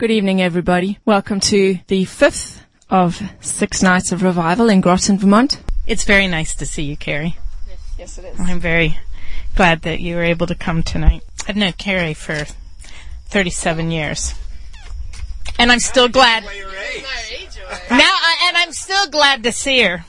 Good evening, everybody. Welcome to the 5th of 6 nights of revival in Groton, Vermont. It's very nice to see you, Carrie. Yes, it is. I'm very glad that you were able to come tonight. I've known Carrie for 37 years. And I'm still glad. And I'm still glad to see her.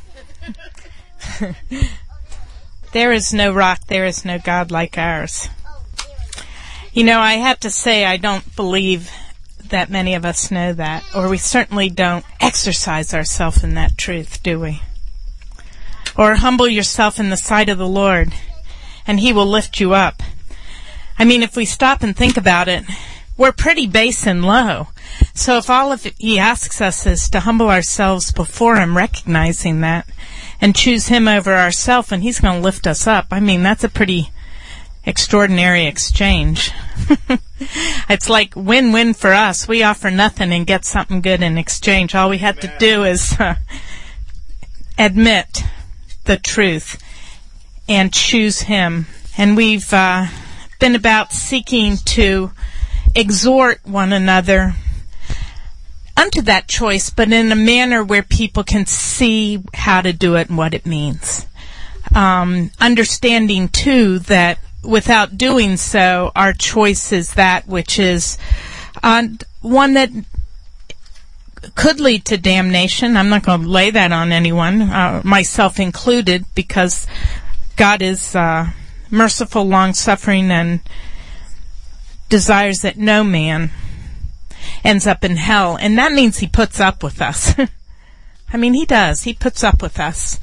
There is no rock, there is no God like ours. You know, I have to say I don't believe that many of us know that, or we certainly don't exercise ourselves in that truth, do we? Or humble yourself in the sight of the Lord, and He will lift you up. I mean, if we stop and think about it, we're pretty base and low. So if all of He asks us is to humble ourselves before Him, recognizing that, and choose Him over ourselves, and He's going to lift us up, I mean, that's a pretty extraordinary exchange. It's like win-win for us. We offer nothing and get something good in exchange. All we have to do is admit the truth and choose Him. And we've been about seeking to exhort one another unto that choice, but in a manner where people can see how to do it and what it means. Understanding, too, that without doing so, our choice is that which is one that could lead to damnation. I'm not going to lay that on anyone, myself included, because God is merciful, long-suffering, and desires that no man ends up in hell. And that means He puts up with us. I mean, He does. He puts up with us.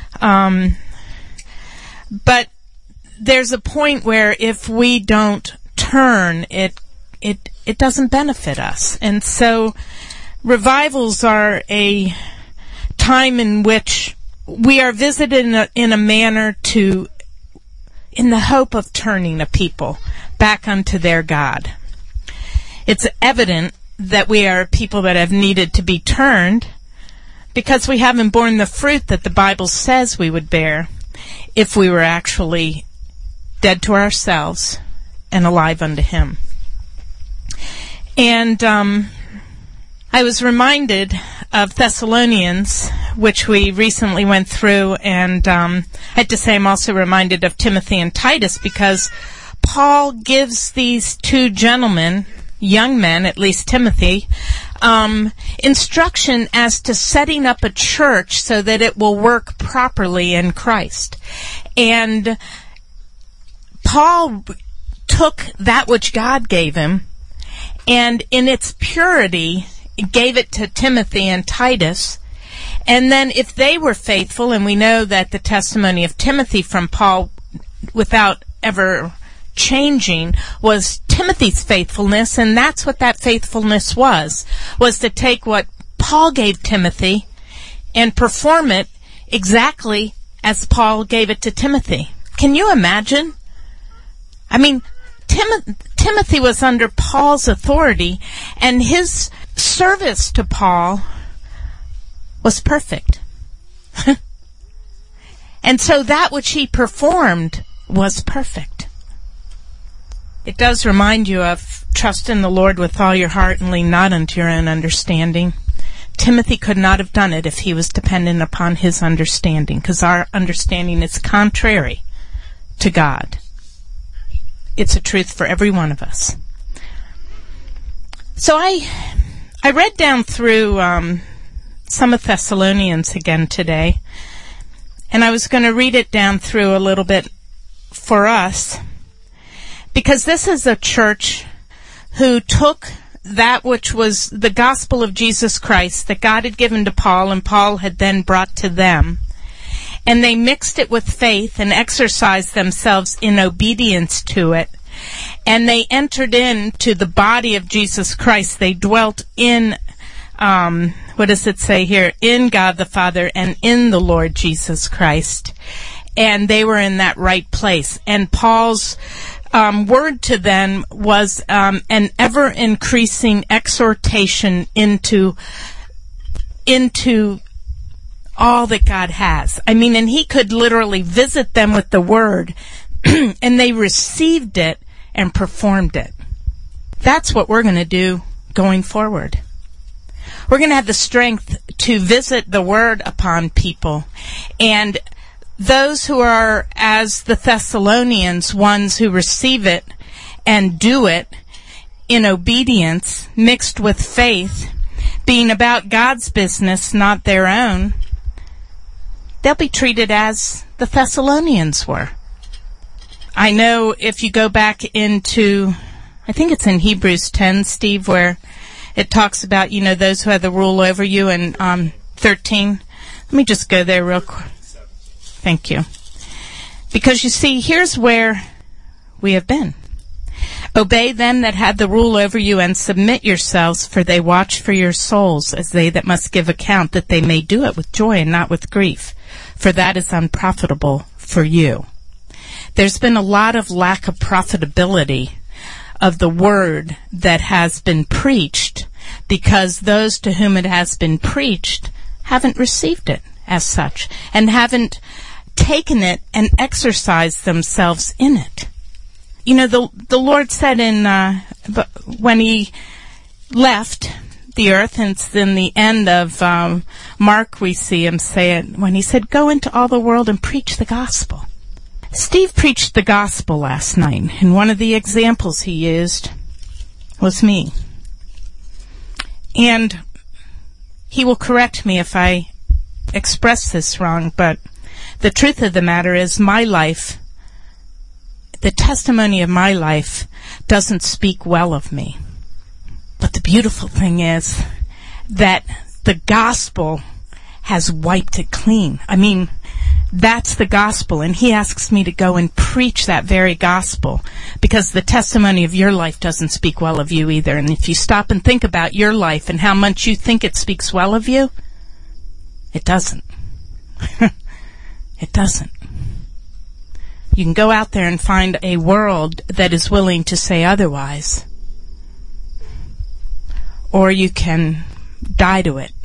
But there's a point where if we don't turn, it doesn't benefit us. And so revivals are a time in which we are visited in a manner in the hope of turning a people back unto their God. It's evident that we are people that have needed to be turned because we haven't borne the fruit that the Bible says we would bear if we were actually dead to ourselves and alive unto Him. And I was reminded of Thessalonians, which we recently went through, and I had to say I'm also reminded of Timothy and Titus, because Paul gives these two gentlemen, young men, at least Timothy, instruction as to setting up a church so that it will work properly in Christ. And Paul took that which God gave him, and in its purity gave it to Timothy and Titus. And then if they were faithful, and we know that the testimony of Timothy from Paul, without ever changing, was Timothy's faithfulness, and that's what that faithfulness was to take what Paul gave Timothy and perform it exactly as Paul gave it to Timothy. Can you imagine? I mean, Timothy was under Paul's authority, and his service to Paul was perfect. And so that which he performed was perfect. It does remind you of trust in the Lord with all your heart and lean not unto your own understanding. Timothy could not have done it if he was dependent upon his understanding, because our understanding is contrary to God. It's a truth for every one of us. So I read down through some of Thessalonians again today, and I was going to read it down through a little bit for us, because this is a church who took that which was the gospel of Jesus Christ that God had given to Paul, and Paul had then brought to them, and they mixed it with faith and exercised themselves in obedience to it. And they entered into the body of Jesus Christ. They dwelt in, what does it say here? In God the Father and in the Lord Jesus Christ. And they were in that right place. And Paul's word to them was an ever-increasing exhortation into all that God has. I mean, and he could literally visit them with the word, and they received it and performed it. That's what we're going to do going forward. We're going to have the strength to visit the Word upon people. And those who are, as the Thessalonians, ones who receive it and do it in obedience, mixed with faith, being about God's business, not their own, they'll be treated as the Thessalonians were. I know if you go back into, I think it's in Hebrews 10, Steve, where it talks about, those who have the rule over you, in 13. Let me just go there real quick. Thank you. Because you see, here's where we have been. Obey them that have the rule over you, and submit yourselves, for they watch for your souls, as they that must give account, that they may do it with joy and not with grief, for that is unprofitable for you. There's been a lot of lack of profitability of the word that has been preached, because those to whom it has been preached haven't received it as such, and haven't taken it and exercised themselves in it. The Lord said when He left the earth, and it's in the end of Mark we see Him say it, when He said, go into all the world and preach the gospel. Steve preached the gospel last night, and one of the examples he used was me. And he will correct me if I express this wrong, but the truth of the matter is my life, the testimony of my life, doesn't speak well of me. But the beautiful thing is that the gospel has wiped it clean. I mean, that's the gospel, and He asks me to go and preach that very gospel, because the testimony of your life doesn't speak well of you either. And if you stop and think about your life and how much you think it speaks well of you, it doesn't. It doesn't. You can go out there and find a world that is willing to say otherwise, or you can die to it.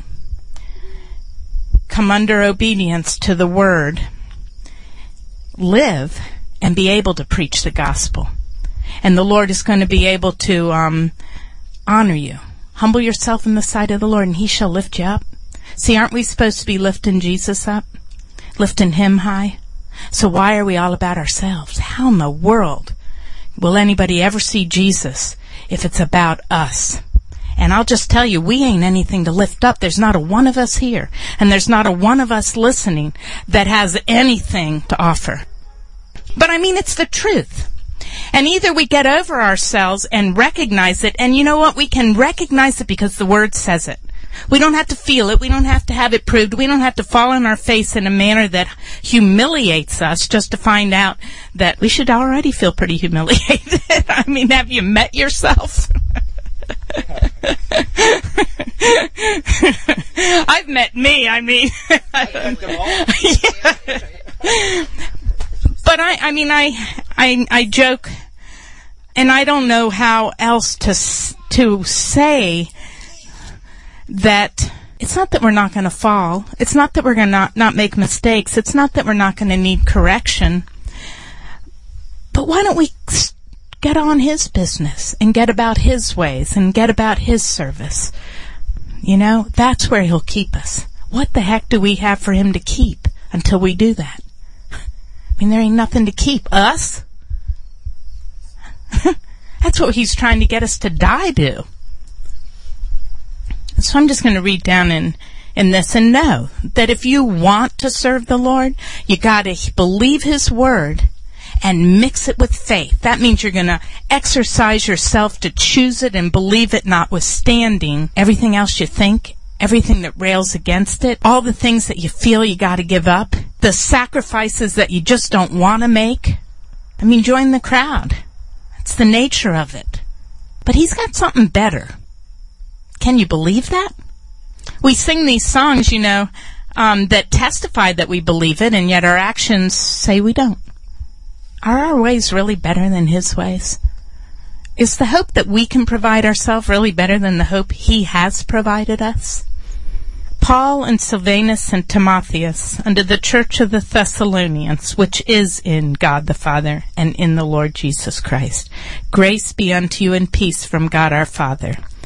Come under obedience to the Word, live, and be able to preach the gospel. And the Lord is going to be able to honor you. Humble yourself in the sight of the Lord, and He shall lift you up. See, aren't we supposed to be lifting Jesus up? Lifting Him high? So why are we all about ourselves? How in the world will anybody ever see Jesus if it's about us? And I'll just tell you, we ain't anything to lift up. There's not a one of us here, and there's not a one of us listening that has anything to offer. But I mean, it's the truth. And either we get over ourselves and recognize it, and you know what? We can recognize it because the Word says it. We don't have to feel it. We don't have to have it proved. We don't have to fall on our face in a manner that humiliates us just to find out that we should already feel pretty humiliated. I mean, have you met yourself? I've met me, I mean. I've met them all. Yeah. But I joke, and I don't know how else to say that it's not that we're not going to fall. It's not that we're going to not make mistakes. It's not that we're not going to need correction. But why don't we get on His business and get about His ways and get about His service? That's where He'll keep us. What the heck do we have for Him to keep until we do that? I mean, there ain't nothing to keep. Us? That's what He's trying to get us to die to. So I'm just going to read down in this and know that if you want to serve the Lord, you got to believe His Word and mix it with faith. That means you're going to exercise yourself to choose it and believe it, notwithstanding everything else you think, everything that rails against it, all the things that you feel you got to give up, the sacrifices that you just don't want to make. I mean, join the crowd. That's the nature of it. But He's got something better. Can you believe that? We sing these songs, that testify that we believe it, and yet our actions say we don't. Are our ways really better than His ways? Is the hope that we can provide ourselves really better than the hope He has provided us? Paul and Silvanus and Timotheus, unto the church of the Thessalonians, which is in God the Father and in the Lord Jesus Christ. Grace be unto you and peace from God our Father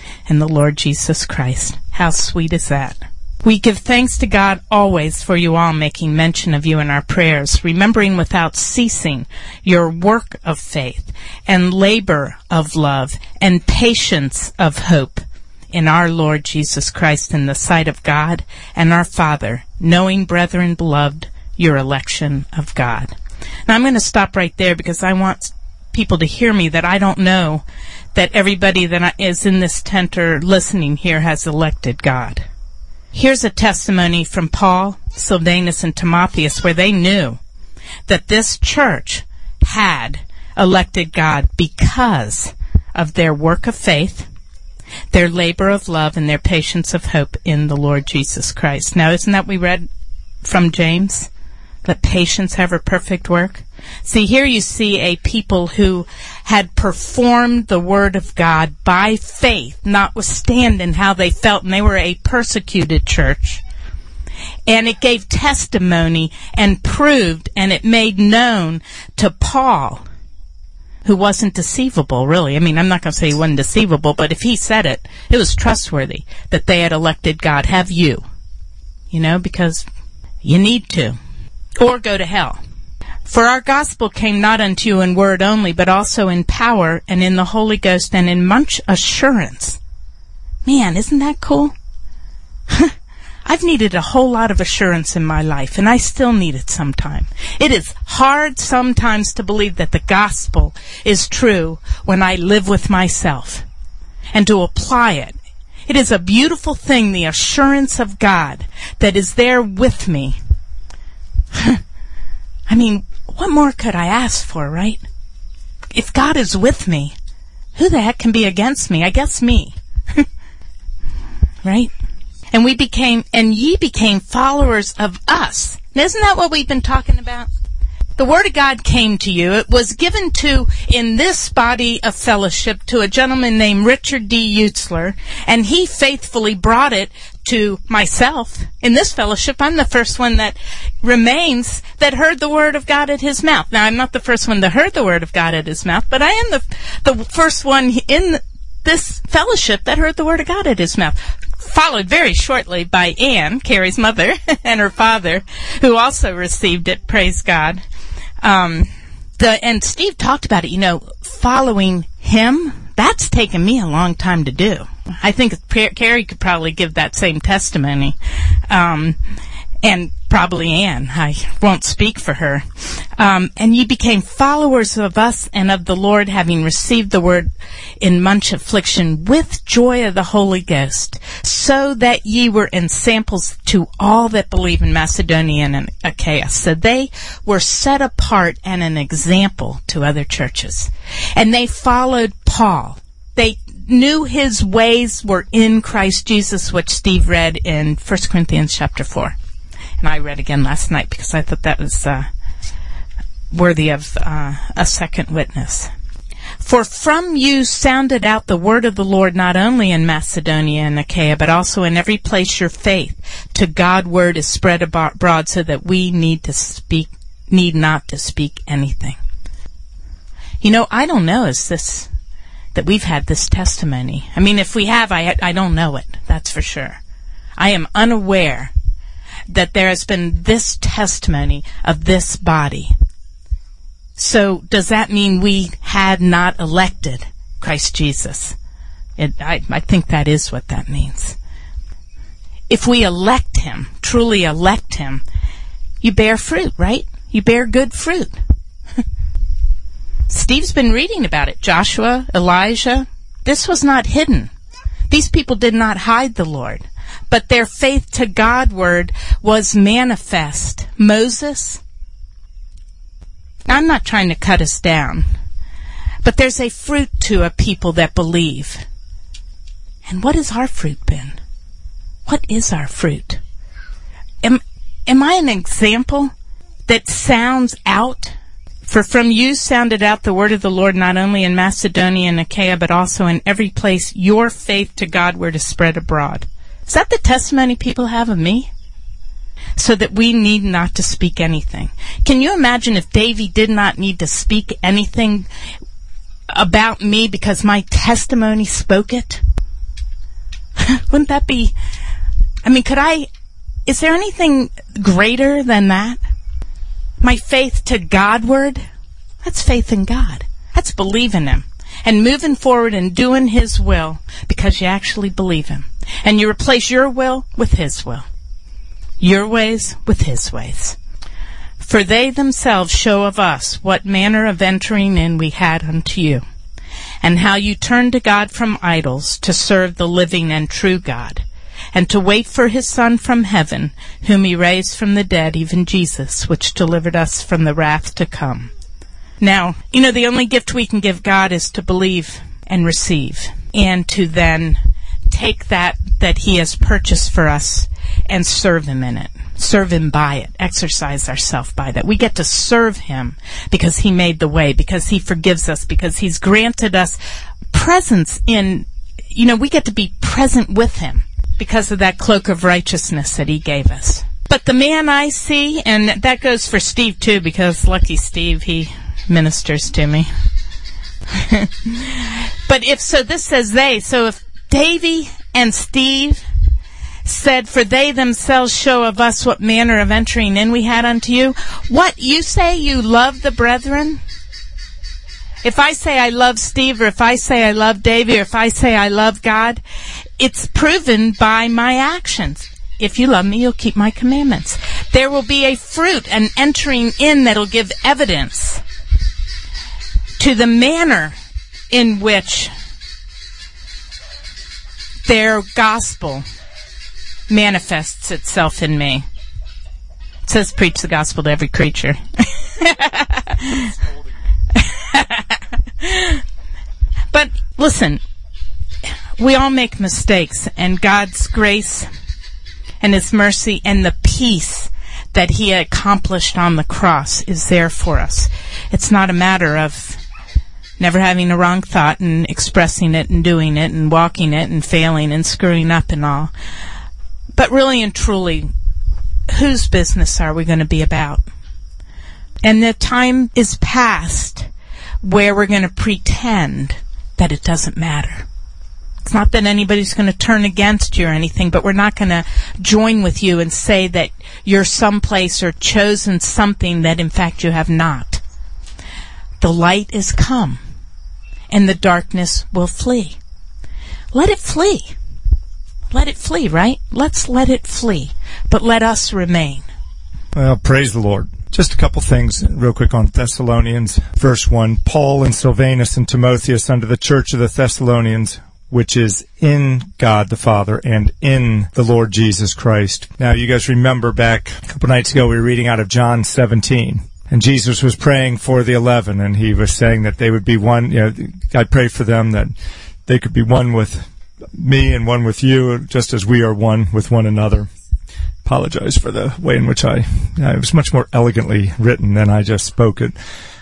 in the Lord Jesus Christ. How sweet is that? We give thanks to God always for you all, making mention of you in our prayers, remembering without ceasing your work of faith and labor of love and patience of hope in our Lord Jesus Christ in the sight of God and our Father, knowing, brethren beloved, your election of God. Now I'm going to stop right there because I want people to hear me that I don't know that everybody that is in this tent or listening here has elected God. Here's a testimony from Paul, Silvanus, and Timotheus where they knew that this church had elected God because of their work of faith, their labor of love, and their patience of hope in the Lord Jesus Christ. Now, isn't that we read from James? Let patience have her perfect work. See, here you see a people who had performed the word of God by faith, notwithstanding how they felt, and they were a persecuted church. And it gave testimony and proved, and it made known to Paul, who wasn't deceivable, really. I mean, I'm not going to say he wasn't deceivable, but if he said it, it was trustworthy that they had elected God. Have you? You know, because you need to. Or go to hell. For our gospel came not unto you in word only, but also in power and in the Holy Ghost and in much assurance. Man, isn't that cool? I've needed a whole lot of assurance in my life, and I still need it sometime. It is hard sometimes to believe that the gospel is true when I live with myself and to apply it. It is a beautiful thing, the assurance of God that is there with me. I mean, what more could I ask for, right? If God is with me, who the heck can be against me? I guess me. Right? And ye became followers of us. And isn't that what we've been talking about? The Word of God came to you. It was given in this body of fellowship to a gentleman named Richard D. Utzler, and he faithfully brought it to myself. In this fellowship, I'm the first one that remains that heard the Word of God at his mouth. Now, I'm not the first one that heard the Word of God at his mouth, but I am the first one in this fellowship that heard the Word of God at his mouth. Followed very shortly by Ann, Carrie's mother, and her father, who also received it, praise God. And Steve talked about it, following him, that's taken me a long time to do. I think Carrie could probably give that same testimony. And probably Ann. I won't speak for her. And ye became followers of us and of the Lord, having received the word in much affliction with joy of the Holy Ghost, so that ye were ensamples to all that believe in Macedonia and Achaia. So they were set apart and an example to other churches. And they followed Paul. They knew his ways were in Christ Jesus, which Steve read in 1 Corinthians chapter 4. And I read again last night because I thought that was worthy of a second witness. For from you sounded out the word of the Lord not only in Macedonia and Achaia, but also in every place your faith to God word is spread abroad, so that we need not to speak anything. I don't know that we've had this testimony. I mean, if we have, I don't know it. That's for sure. I am unaware that there has been this testimony of this body. So does that mean we had not elected Christ Jesus? I think that is what that means. If we elect him, truly elect him, you bear fruit, right? You bear good fruit. Steve's been reading about it. Joshua, Elijah. This was not hidden. These people did not hide the Lord, but their faith to Godward was manifest. Moses. Now, I'm not trying to cut us down, but there's a fruit to a people that believe. And what has our fruit been? What is our fruit? Am I an example that sounds out? For from you sounded out the word of the Lord not only in Macedonia and Achaia, but also in every place your faith to Godward is spread abroad. Is that the testimony people have of me? So that we need not to speak anything. Can you imagine if Davy did not need to speak anything about me because my testimony spoke it? Wouldn't that be, is there anything greater than that? My faith to Godward, that's faith in God. That's believing Him and moving forward and doing His will because you actually believe Him. And you replace your will with His will. Your ways with His ways. For they themselves show of us what manner of entering in we had unto you, and how you turned to God from idols to serve the living and true God, and to wait for His Son from heaven, whom He raised from the dead, even Jesus, which delivered us from the wrath to come. Now, the only gift we can give God is to believe and receive, and to then take that He has purchased for us and serve Him in it. Serve Him by it. Exercise ourselves by that. We get to serve Him because He made the way, because He forgives us, because He's granted us presence in, we get to be present with Him because of that cloak of righteousness that He gave us. But the man I see, and that goes for Steve too, because lucky Steve, he ministers to me. But this says they, so if Davy and Steve said, for they themselves show of us what manner of entering in we had unto you. What, you say you love the brethren? If I say I love Steve, or if I say I love Davy, or if I say I love God, it's proven by my actions. If you love me, you'll keep my commandments. There will be a fruit, an entering in that'll give evidence to the manner in which their gospel manifests itself in me. It says preach the gospel to every creature. But listen, we all make mistakes, and God's grace and His mercy and the peace that He accomplished on the cross is there for us. It's not a matter of never having a wrong thought and expressing it and doing it and walking it and failing and screwing up and all. But really and truly, whose business are we going to be about? And the time is past where we're going to pretend that it doesn't matter. It's not that anybody's going to turn against you or anything, but we're not going to join with you and say that you're someplace or chosen something that in fact you have not. The light is come, and the darkness will flee. Let it flee. Let it flee, right? Let's let it flee. But let us remain. Well, praise the Lord. Just a couple things real quick on Thessalonians. Verse 1, Paul and Silvanus and Timotheus unto the church of the Thessalonians, which is in God the Father and in the Lord Jesus Christ. Now, you guys remember back a couple nights ago we were reading out of John 17. And Jesus was praying for the 11, and He was saying that they would be one. I pray for them that they could be one with me and one with you, just as we are one with one another. Apologize for the way in which it was much more elegantly written than I just spoke it.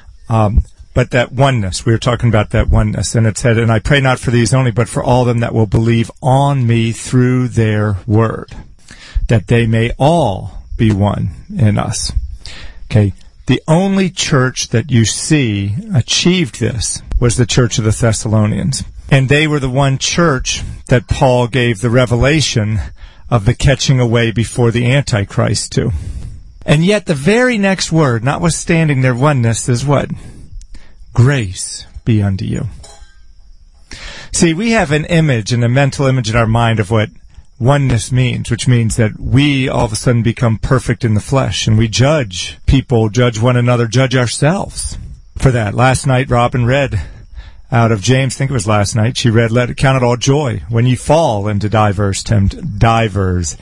But that oneness, we were talking about that oneness, and it said, and I pray not for these only, but for all them that will believe on me through their word, that they may all be one in us. Okay. The only church that you see achieved this was the church of the Thessalonians. And they were the one church that Paul gave the revelation of the catching away before the Antichrist to. And yet the very next word, notwithstanding their oneness, is what? Grace be unto you. See, we have an image and a mental image in our mind of what oneness means, which means that we all of a sudden become perfect in the flesh, and we judge people, judge one another, judge ourselves for that. Last night, Robin read out of James, I think it was last night, she read, count it all joy when you fall into divers temptations,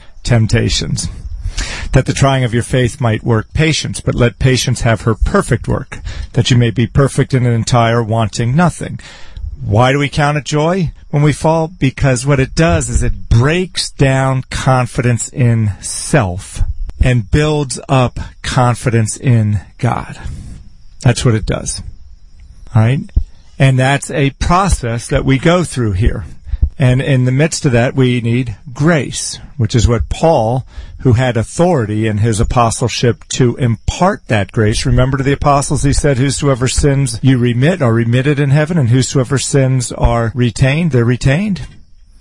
that the trying of your faith might work patience, but let patience have her perfect work, that you may be perfect and entire, wanting nothing. Why do we count it joy when we fall? Because what it does is it breaks down confidence in self and builds up confidence in God. That's what it does. All right? And that's a process that we go through here. And in the midst of that, we need grace, which is what Paul, who had authority in his apostleship to impart that grace. Remember to the apostles, he said, whosoever sins you remit are remitted in heaven, and whosoever sins are retained, they're retained.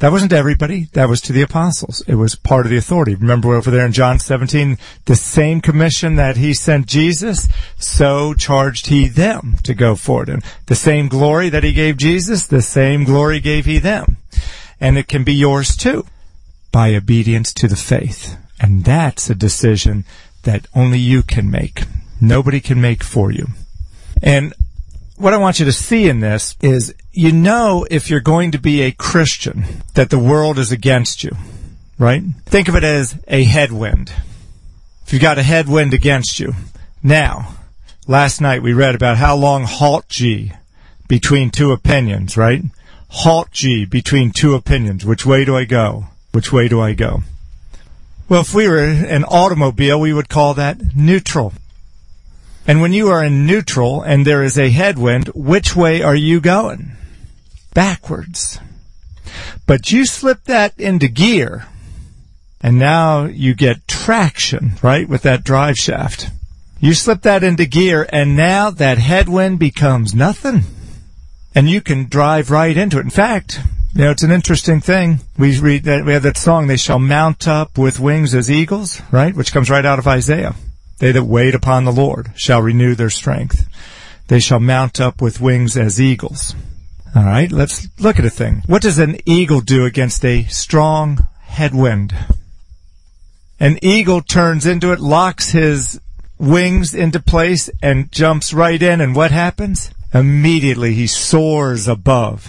That wasn't everybody. That was to the apostles. It was part of the authority. Remember over there in John 17, the same commission that he sent Jesus, so charged he them to go forward. And the same glory that he gave Jesus, the same glory gave he them. And it can be yours too, by obedience to the faith. And that's a decision that only you can make. Nobody can make for you. And what I want you to see in this is, you know, if you're going to be a Christian, that the world is against you, right? Think of it as a headwind. If you've got a headwind against you. Now, last night we read about how long halt ye between two opinions, right? Halt ye between two opinions. Which way do I go? Which way do I go? Well, if we were an automobile, we would call that neutral. And when you are in neutral and there is a headwind, which way are you going? Backwards. But you slip that into gear, and now you get traction, right, with that drive shaft. You slip that into gear, and now that headwind becomes nothing. And you can drive right into it. In fact, you know, it's an interesting thing. We read that, we have that song, they shall mount up with wings as eagles, right, which comes right out of Isaiah. They that wait upon the Lord shall renew their strength. They shall mount up with wings as eagles. All right, let's look at a thing. What does an eagle do against a strong headwind? An eagle turns into it, locks his wings into place, and jumps right in, and what happens? Immediately he soars above.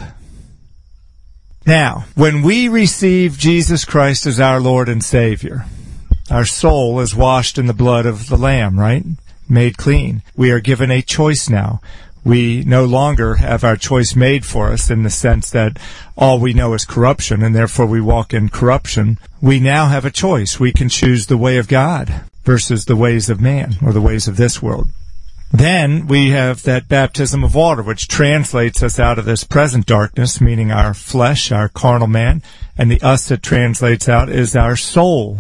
Now, when we receive Jesus Christ as our Lord and Savior, our soul is washed in the blood of the Lamb, right? Made clean. We are given a choice now. We no longer have our choice made for us in the sense that all we know is corruption, and therefore we walk in corruption. We now have a choice. We can choose the way of God versus the ways of man, or the ways of this world. Then we have that baptism of water, which translates us out of this present darkness, meaning our flesh, our carnal man, and the us that translates out is our soul.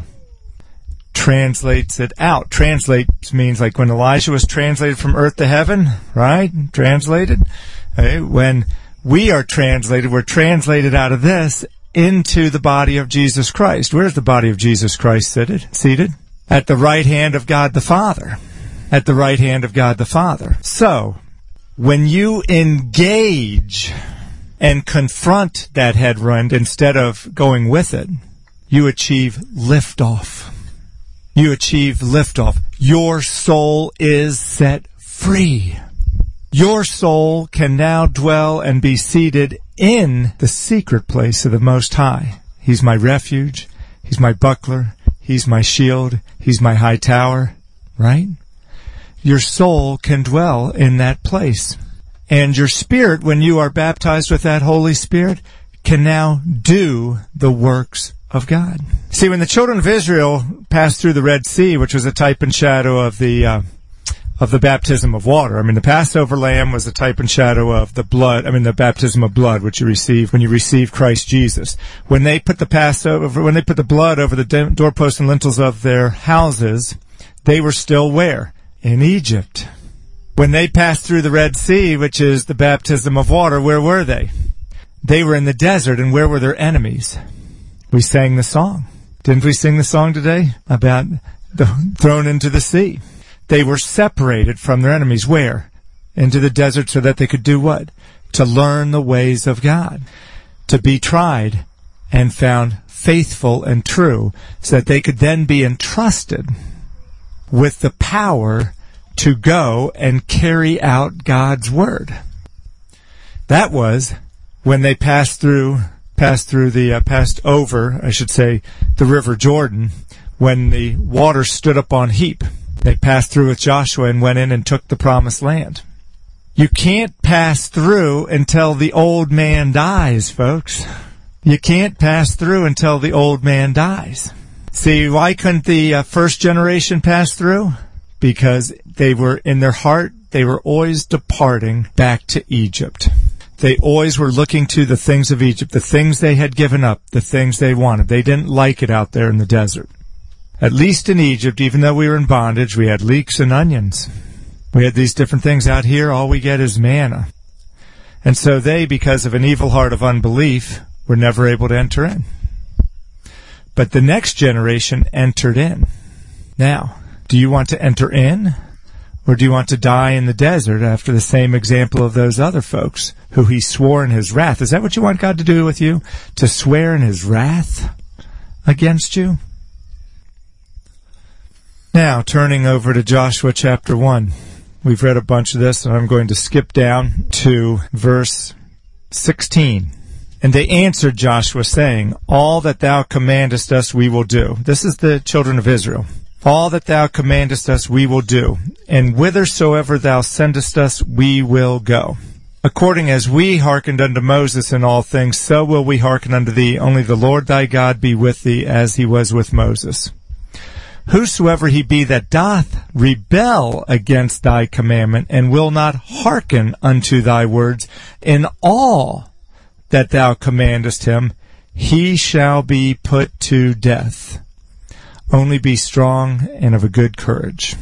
Translates it out. Translates means like when Elijah was translated from earth to heaven, right? Translated. Okay. When we are translated, we're translated out of this into the body of Jesus Christ. Where's the body of Jesus Christ seated? At the right hand of God the Father. At the right hand of God the Father. So, when you engage and confront that headwind instead of going with it, you achieve liftoff. You achieve liftoff. Your soul is set free. Your soul can now dwell and be seated in the secret place of the Most High. He's my refuge. He's my buckler. He's my shield. He's my high tower. Right? Your soul can dwell in that place. And your spirit, when you are baptized with that Holy Spirit, can now do the works of God. See, when the children of Israel passed through the Red Sea, which was a type and shadow of the baptism of water. I mean, the Passover lamb was a type and shadow of the blood. I mean, the baptism of blood, which you receive when you receive Christ Jesus. When they put the blood over the doorposts and lintels of their houses, they were still where? In Egypt. When they passed through the Red Sea, which is the baptism of water, where were they? They were in the desert, and where were their enemies? We sang the song. Didn't we sing the song today about thrown into the sea? They were separated from their enemies. Where? Into the desert so that they could do what? To learn the ways of God. To be tried and found faithful and true so that they could then be entrusted with the power to go and carry out God's word. That was when they passed over the river Jordan, when the water stood up on heap. They passed through with Joshua and went in and took the promised land. You can't pass through until the old man dies, folks. You can't pass through until the old man dies. See, why couldn't the first generation pass through? Because they were, in their heart, they were always departing back to Egypt. They always were looking to the things of Egypt, the things they had given up, the things they wanted. They didn't like it out there in the desert. At least in Egypt, even though we were in bondage, we had leeks and onions. We had these different things. Out here, all we get is manna. And so they, because of an evil heart of unbelief, were never able to enter in. But the next generation entered in. Now, do you want to enter in, or do you want to die in the desert after the same example of those other folks who he swore in his wrath? Is that what you want God to do with you? To swear in his wrath against you? Now, turning over to Joshua chapter 1. We've read a bunch of this, and I'm going to skip down to verse 16. And they answered Joshua, saying, all that thou commandest us we will do. This is the children of Israel. All that thou commandest us we will do, and whithersoever thou sendest us we will go. According as we hearkened unto Moses in all things, so will we hearken unto thee. Only the Lord thy God be with thee, as he was with Moses. Whosoever he be that doth rebel against thy commandment, and will not hearken unto thy words in all that thou commandest him, he shall be put to death. Only be strong and of a good courage.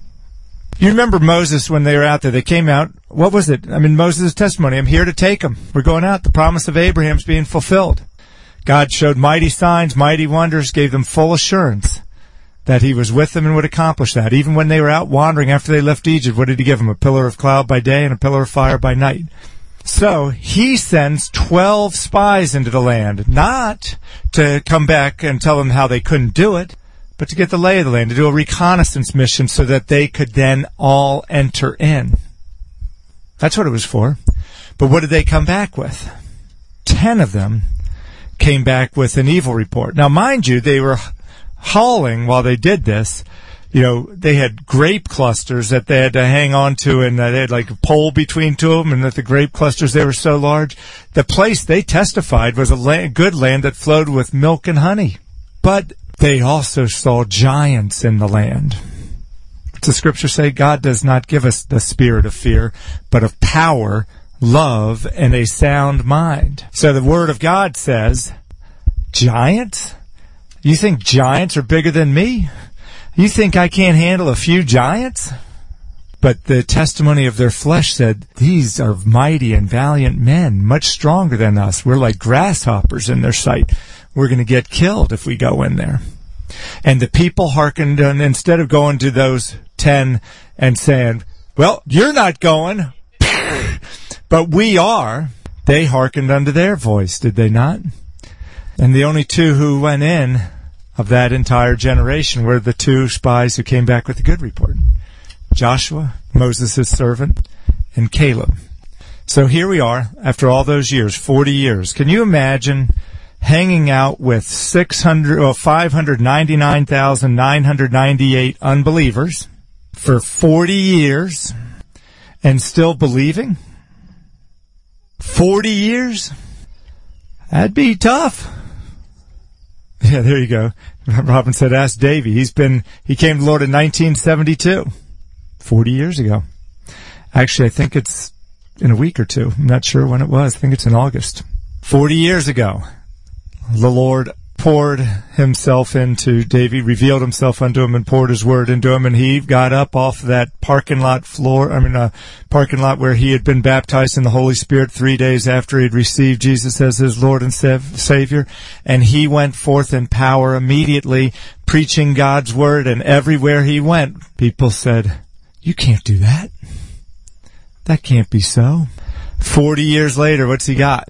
You remember Moses when they were out there? They came out. What was it? Moses' testimony. I'm here to take them. We're going out. The promise of Abraham's being fulfilled. God showed mighty signs, mighty wonders, gave them full assurance that he was with them and would accomplish that. Even when they were out wandering after they left Egypt, what did he give them? A pillar of cloud by day and a pillar of fire by night. So he sends 12 spies into the land, not to come back and tell them how they couldn't do it, but to get the lay of the land, to do a reconnaissance mission so that they could then all enter in. That's what it was for. But what did they come back with? 10 of them came back with an evil report. Now, mind you, they were hauling while they did this. They had grape clusters that they had to hang on to, and they had like a pole between two of them, and that the grape clusters, they were so large. The place they testified was a good land that flowed with milk and honey. But they also saw giants in the land. What's the scripture say? God does not give us the spirit of fear, but of power, love, and a sound mind. So the word of God says, giants? You think giants are bigger than me? You think I can't handle a few giants? But the testimony of their flesh said, these are mighty and valiant men, much stronger than us. We're like grasshoppers in their sight. We're going to get killed if we go in there. And the people hearkened, and instead of going to those 10 and saying, well, you're not going, but we are, they hearkened unto their voice, did they not? And the only two who went in of that entire generation were the 2 spies who came back with a good report. Joshua, Moses' servant, and Caleb. So here we are, after all those years, 40 years. Can you imagine hanging out with 599,998 unbelievers for 40 years and still believing? 40 years? That'd be tough. Yeah, there you go. Robin said, ask Davey. He came to the Lord in 1972. 40 years ago. Actually, I think it's in a week or two. I'm not sure when it was. I think it's in August. 40 years ago, the Lord poured himself into Davey, revealed himself unto him, and poured his word into him, and he got up off that parking lot where he had been baptized in the Holy Spirit 3 days after he'd received Jesus as his Lord and Savior, and he went forth in power immediately, preaching God's word, and everywhere he went, people said, you can't do that. That can't be so. 40 years later, what's he got?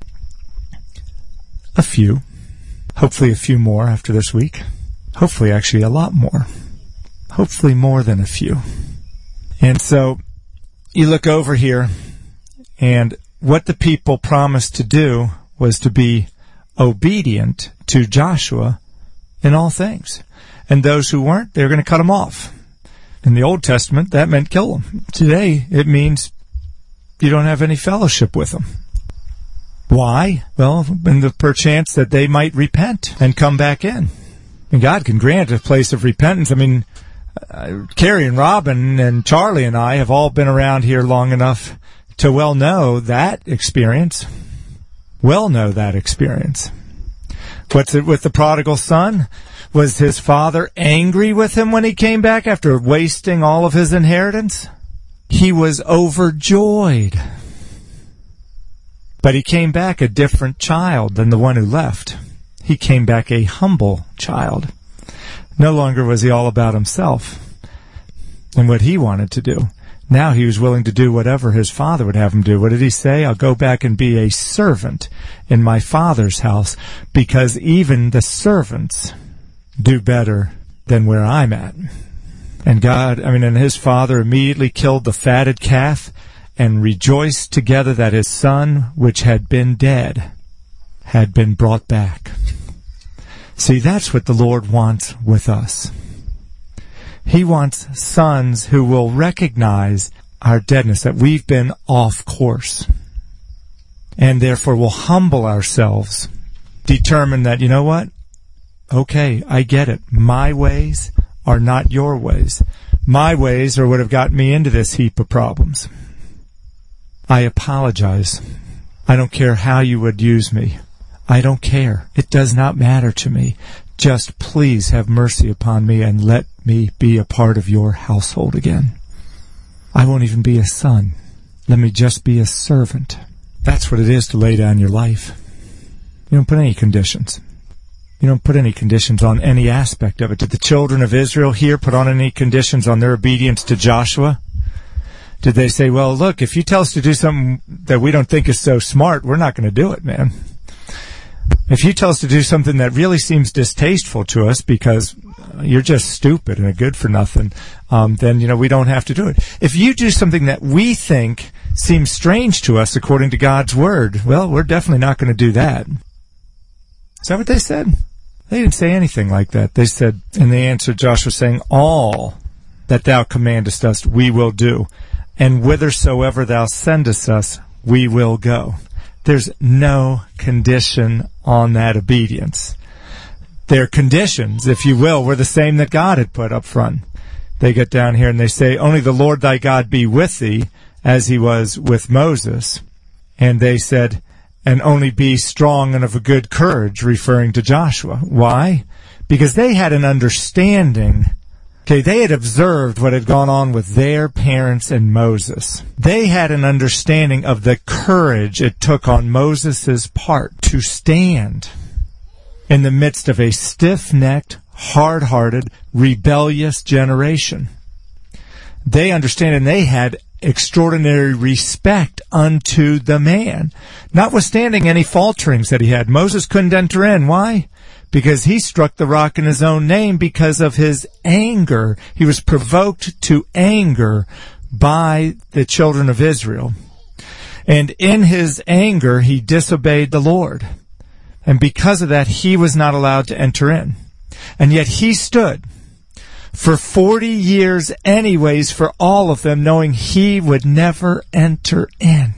A few. Hopefully a few more after this week. Hopefully actually a lot more. Hopefully more than a few. And so you look over here, and what the people promised to do was to be obedient to Joshua in all things. And those who weren't, they were going to cut them off. In the Old Testament, that meant kill them. Today, it means you don't have any fellowship with them. Why? Well, in the perchance that they might repent and come back in. And God can grant a place of repentance. Carrie and Robin and Charlie and I have all been around here long enough to well know that experience. What's it with the prodigal son? Was his father angry with him when he came back after wasting all of his inheritance? He was overjoyed. But he came back a different child than the one who left. He came back a humble child. No longer was he all about himself and what he wanted to do. Now he was willing to do whatever his father would have him do. What did he say? I'll go back and be a servant in my father's house, because even the servants do better than where I'm at. And and his father immediately killed the fatted calf and rejoiced together that his son, which had been dead, had been brought back. See, that's what the Lord wants with us. He wants sons who will recognize our deadness, that we've been off course, and therefore will humble ourselves, determine that, you know what? Okay, I get it. My ways are not your ways. My ways are what have gotten me into this heap of problems. I apologize. I don't care how you would use me. I don't care. It does not matter to me. Just please have mercy upon me and let me be a part of your household again. I won't even be a son. Let me just be a servant. That's what it is to lay down your life. You don't put any conditions. You don't put any conditions on any aspect of it. Did the children of Israel here put on any conditions on their obedience to Joshua? Did they say, well, look, if you tell us to do something that we don't think is so smart, we're not going to do it, man. If you tell us to do something that really seems distasteful to us because you're just stupid and a good for nothing, then, we don't have to do it. If you do something that we think seems strange to us according to God's word, well, we're definitely not going to do that. Is that what they said? They didn't say anything like that. They said, and they answered Joshua saying, all that thou commandest us we will do, and whithersoever thou sendest us we will go. There's no condition on that obedience. Their conditions, if you will, were the same that God had put up front. They get down here and they say, only the Lord thy God be with thee, as he was with Moses. And they said, and only be strong and of a good courage, referring to Joshua. Why? Because they had an understanding. Okay, they had observed what had gone on with their parents and Moses. They had an understanding of the courage it took on Moses' part to stand in the midst of a stiff-necked, hard-hearted, rebellious generation. They understand, and they had extraordinary respect unto the man, notwithstanding any falterings that he had. Moses couldn't enter in. Why? Because he struck the rock in his own name because of his anger. He was provoked to anger by the children of Israel. And in his anger, he disobeyed the Lord. And because of that, he was not allowed to enter in. And yet he stood for 40 years anyways for all of them, knowing he would never enter in.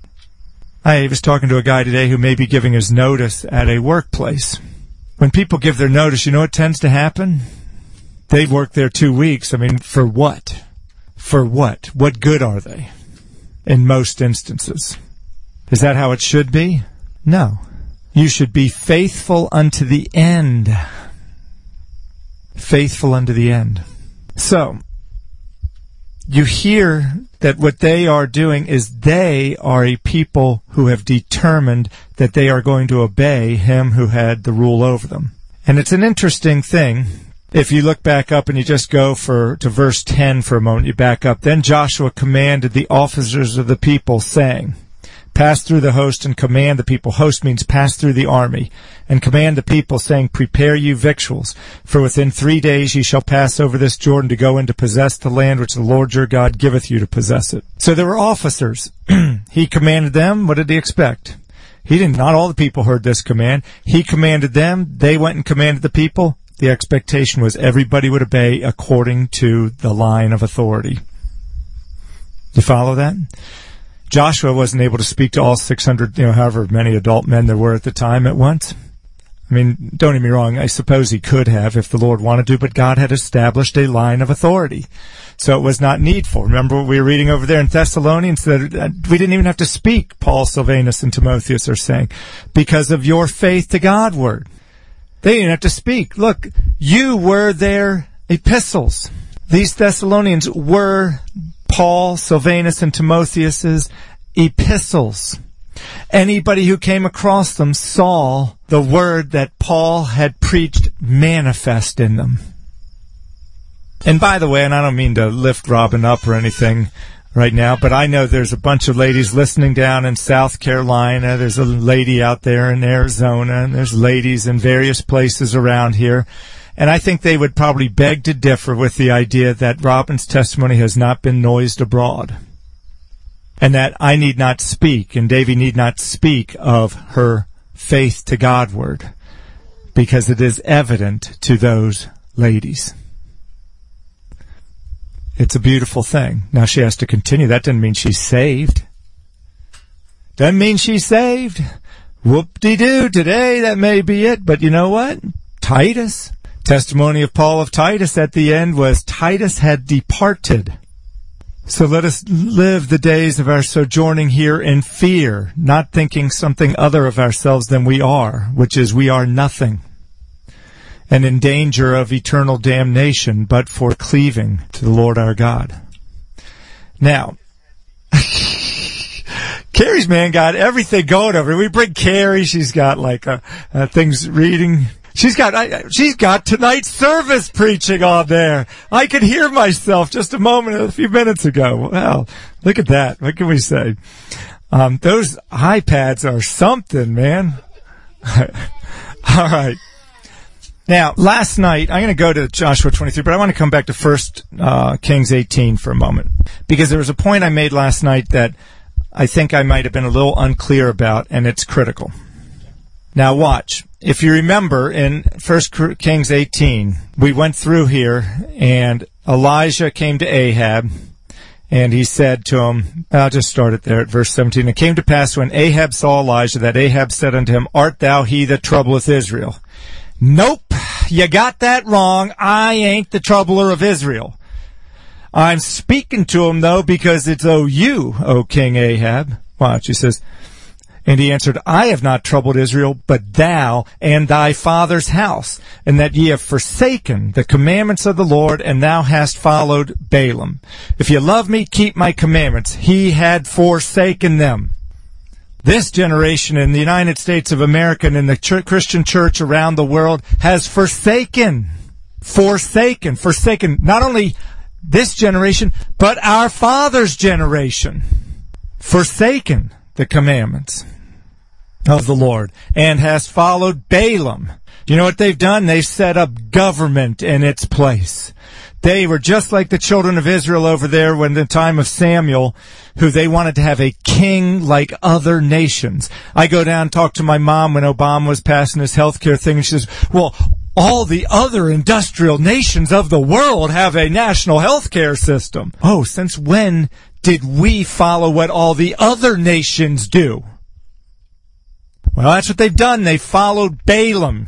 I was talking to a guy today who may be giving his notice at a workplace. When people give their notice, you know what tends to happen? They work there 2 weeks. For what? For what? What good are they? In most instances. Is that how it should be? No. You should be faithful unto the end. Faithful unto the end. So, you hear that what they are doing is they are a people who have determined that they are going to obey him who had the rule over them. And it's an interesting thing. If you look back up and you just go to verse 10 for a moment, you back up. Then Joshua commanded the officers of the people, saying, pass through the host and command the people. Host means pass through the army. And command the people, saying, prepare you victuals. For within 3 days ye shall pass over this Jordan to go in to possess the land which the Lord your God giveth you to possess it. So there were officers. He commanded them. What did he expect? Not all the people heard this command. He commanded them. They went and commanded the people. The expectation was everybody would obey according to the line of authority. You follow that? Joshua wasn't able to speak to all 600, however many adult men there were at the time at once. Don't get me wrong, I suppose he could have if the Lord wanted to, but God had established a line of authority. So it was not needful. Remember what we were reading over there in Thessalonians, that we didn't even have to speak, Paul, Silvanus, and Timotheus are saying, because of your faith to Godward. They didn't have to speak. Look, you were their epistles. These Thessalonians were Paul, Silvanus, and Timotheus's epistles. Anybody who came across them saw the word that Paul had preached manifest in them. And by the way, and I don't mean to lift Robin up or anything right now, but I know there's a bunch of ladies listening down in South Carolina. There's a lady out there in Arizona, and there's ladies in various places around here. And I think they would probably beg to differ with the idea that Robin's testimony has not been noised abroad. And that I need not speak, and Davy need not speak of her faith to Godward, because it is evident to those ladies. It's a beautiful thing. Now she has to continue. That doesn't mean she's saved. Doesn't mean she's saved. Whoop-de-doo. Today, that may be it. But you know what? Titus. Testimony of Paul of Titus at the end was Titus had departed. So let us live the days of our sojourning here in fear, not thinking something other of ourselves than we are, which is we are nothing, and in danger of eternal damnation, but for cleaving to the Lord our God. Now, Carrie's man got everything going over. We bring Carrie. She's got like things reading. She's got tonight's service preaching on there. I could hear myself just a few minutes ago. Well, look at that. What can we say? Those iPads are something, man. All right. Now, last night, I'm going to go to Joshua 23, but I want to come back to 1 Kings 18 for a moment, because there was a point I made last night that I think I might have been a little unclear about, and it's critical. Now, watch. If you remember, in 1 Kings 18, we went through here, and Elijah came to Ahab, and he said to him, I'll just start it there at verse 17. It came to pass when Ahab saw Elijah that Ahab said unto him, Art thou he that troubleth Israel? Nope, you got that wrong. I ain't the troubler of Israel. I'm speaking to him, though, because it's you, O King Ahab. Watch, he says, and he answered, I have not troubled Israel, but thou and thy father's house, and that ye have forsaken the commandments of the Lord, and thou hast followed Balaam. If you love me, keep my commandments. He had forsaken them. This generation in the United States of America and in the Christian church around the world has forsaken not only this generation, but our father's generation. Forsaken the commandments of the Lord and has followed Balaam. You know what they've done? They've set up government in its place. They were just like the children of Israel over there when the time of Samuel, who they wanted to have a king like other nations. I go down and talk to my mom when Obama was passing his health care thing, and she says, well, all the other industrial nations of the world have a national health care system. Oh, since when did we follow what all the other nations do? Well, that's what they've done. They followed Balaam.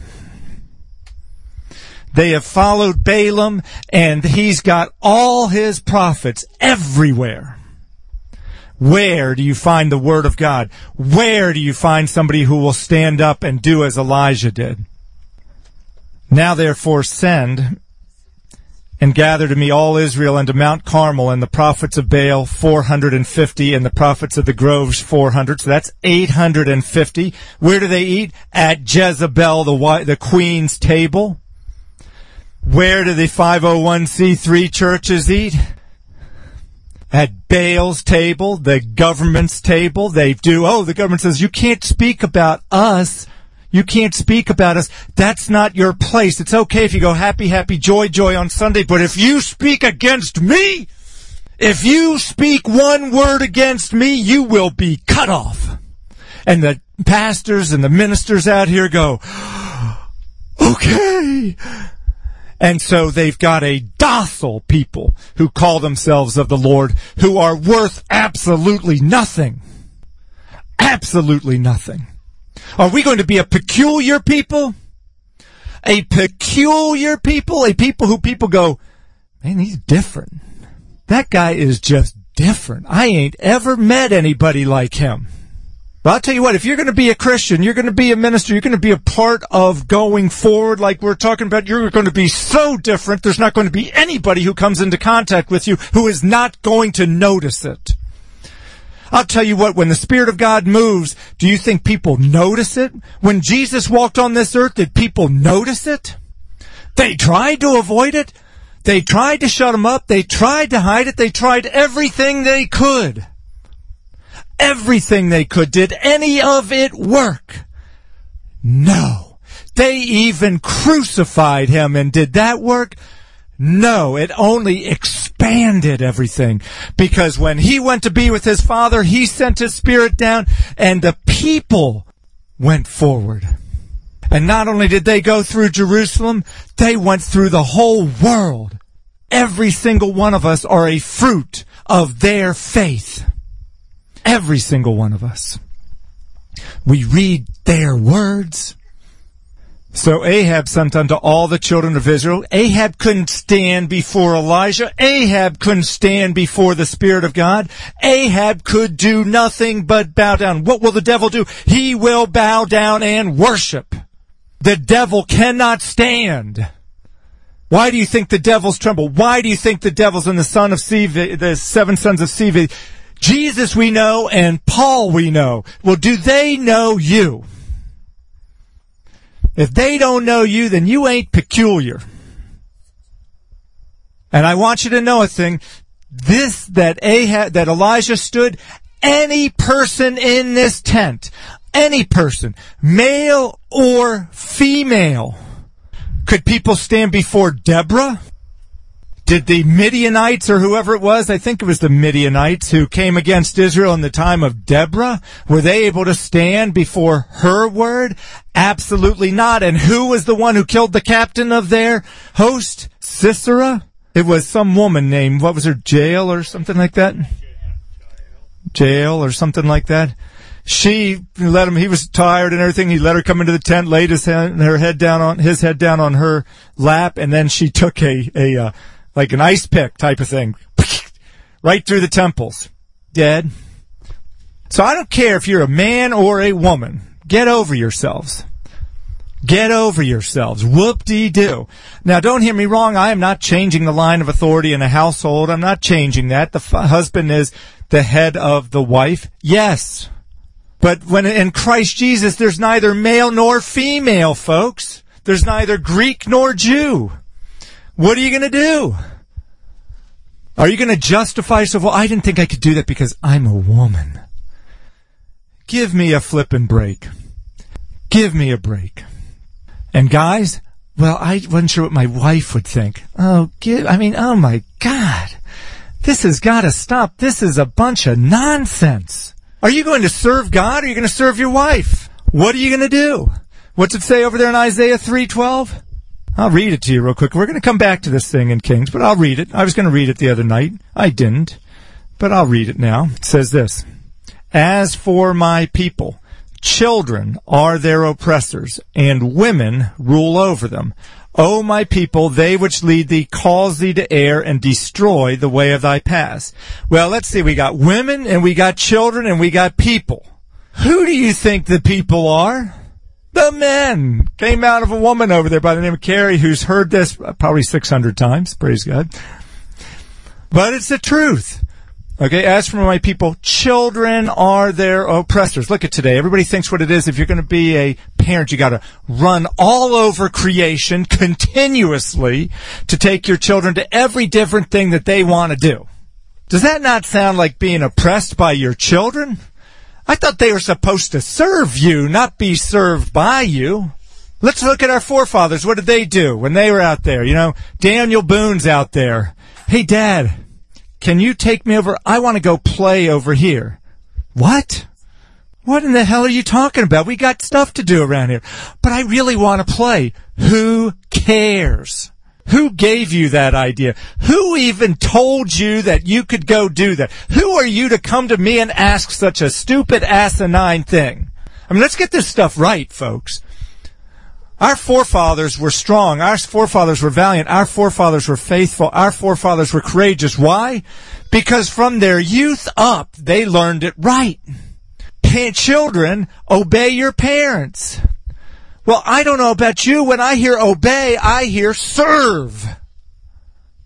They have followed Balaam, and he's got all his prophets everywhere. Where do you find the word of God? Where do you find somebody who will stand up and do as Elijah did? Now therefore send and gather to me all Israel unto Mount Carmel, and the prophets of Baal 450, and the prophets of the groves 400. So that's 850. Where do they eat? At Jezebel, the queen's table. Where do the 501c3 churches eat? At Baal's table, the government's table. They do. Oh, the government says, you can't speak about us. You can't speak about us. That's not your place. It's okay if you go happy, happy, joy, joy on Sunday, but if you speak against me, if you speak one word against me, you will be cut off. And the pastors and the ministers out here go, okay. And so they've got a docile people who call themselves of the Lord, who are worth absolutely nothing. Absolutely nothing. Are we going to be a peculiar people? A peculiar people? A people who people go, man, he's different. That guy is just different. I ain't ever met anybody like him. But I'll tell you what, if you're going to be a Christian, you're going to be a minister, you're going to be a part of going forward like we're talking about, you're going to be so different, there's not going to be anybody who comes into contact with you who is not going to notice it. I'll tell you what, when the Spirit of God moves, do you think people notice it? When Jesus walked on this earth, did people notice it? They tried to avoid it. They tried to shut him up. They tried to hide it. They tried everything they could. Everything they could. Did any of it work? No. They even crucified him, and did that work? No, it only expanded everything. Because when he went to be with his Father, he sent his Spirit down, and the people went forward. And not only did they go through Jerusalem, they went through the whole world. Every single one of us are a fruit of their faith. Every single one of us. We read their words. So Ahab sent unto all the children of Israel. Ahab couldn't stand before Elijah. Ahab couldn't stand before the Spirit of God. Ahab could do nothing but bow down. What will the devil do? He will bow down and worship. The devil cannot stand. Why do you think the devils tremble? Why do you think the devils and the seven sons of Sceva? Jesus we know and Paul we know. Well, do they know you? If they don't know you, then you ain't peculiar. And I want you to know a thing. That Elijah stood, any person in this tent, any person, male or female, could people stand before Deborah? Did the Midianites or whoever it was, I think it was the Midianites who came against Israel in the time of Deborah, were they able to stand before her word? Absolutely not. And who was the one who killed the captain of their host? Sisera? It was some woman named, what was her, Jael or something like that? Jael or something like that. She let him, he was tired and everything, he let her come into the tent, laid his head down on her lap, and then she took like an ice pick type of thing, right through the temples. Dead. So I don't care if you're a man or a woman. Get over yourselves. Get over yourselves. Whoop-dee-doo. Now, don't hear me wrong. I am not changing the line of authority in a household. I'm not changing that. The husband is the head of the wife. Yes. But when in Christ Jesus, there's neither male nor female, folks. There's neither Greek nor Jew. What are you going to do? Are you going to justify yourself? Well, I didn't think I could do that because I'm a woman. Give me a flippin' break. Give me a break. And guys, well, I wasn't sure what my wife would think. Oh my God. This has got to stop. This is a bunch of nonsense. Are you going to serve God or are you going to serve your wife? What are you going to do? What's it say over there in Isaiah 3:12? I'll read it to you real quick. We're going to come back to this thing in Kings, but I'll read it. I was going to read it the other night. I didn't, but I'll read it now. It says this: As for my people, children are their oppressors, and women rule over them. O my people, they which lead thee cause thee to err and destroy the way of thy paths. Well, let's see. We got women, and we got children, and we got people. Who do you think the people are? The men. Came out of a woman over there by the name of Carrie, who's heard this probably 600 times. Praise God. But it's the truth. Okay, as for my people, children are their oppressors. Look at today. Everybody thinks what it is. If you're going to be a parent, you got to run all over creation continuously to take your children to every different thing that they want to do. Does that not sound like being oppressed by your children? I thought they were supposed to serve you, not be served by you. Let's look at our forefathers. What did they do when they were out there? You know, Daniel Boone's out there. Hey, Dad, can you take me over? I want to go play over here. What? What in the hell are you talking about? We got stuff to do around here. But I really want to play. Who cares? Who gave you that idea? Who even told you that you could go do that? Who are you to come to me and ask such a stupid, asinine thing? I mean, let's get this stuff right, folks. Our forefathers were strong. Our forefathers were valiant. Our forefathers were faithful. Our forefathers were courageous. Why? Because from their youth up, they learned it right. Children, obey your parents. Well, I don't know about you. When I hear obey, I hear serve.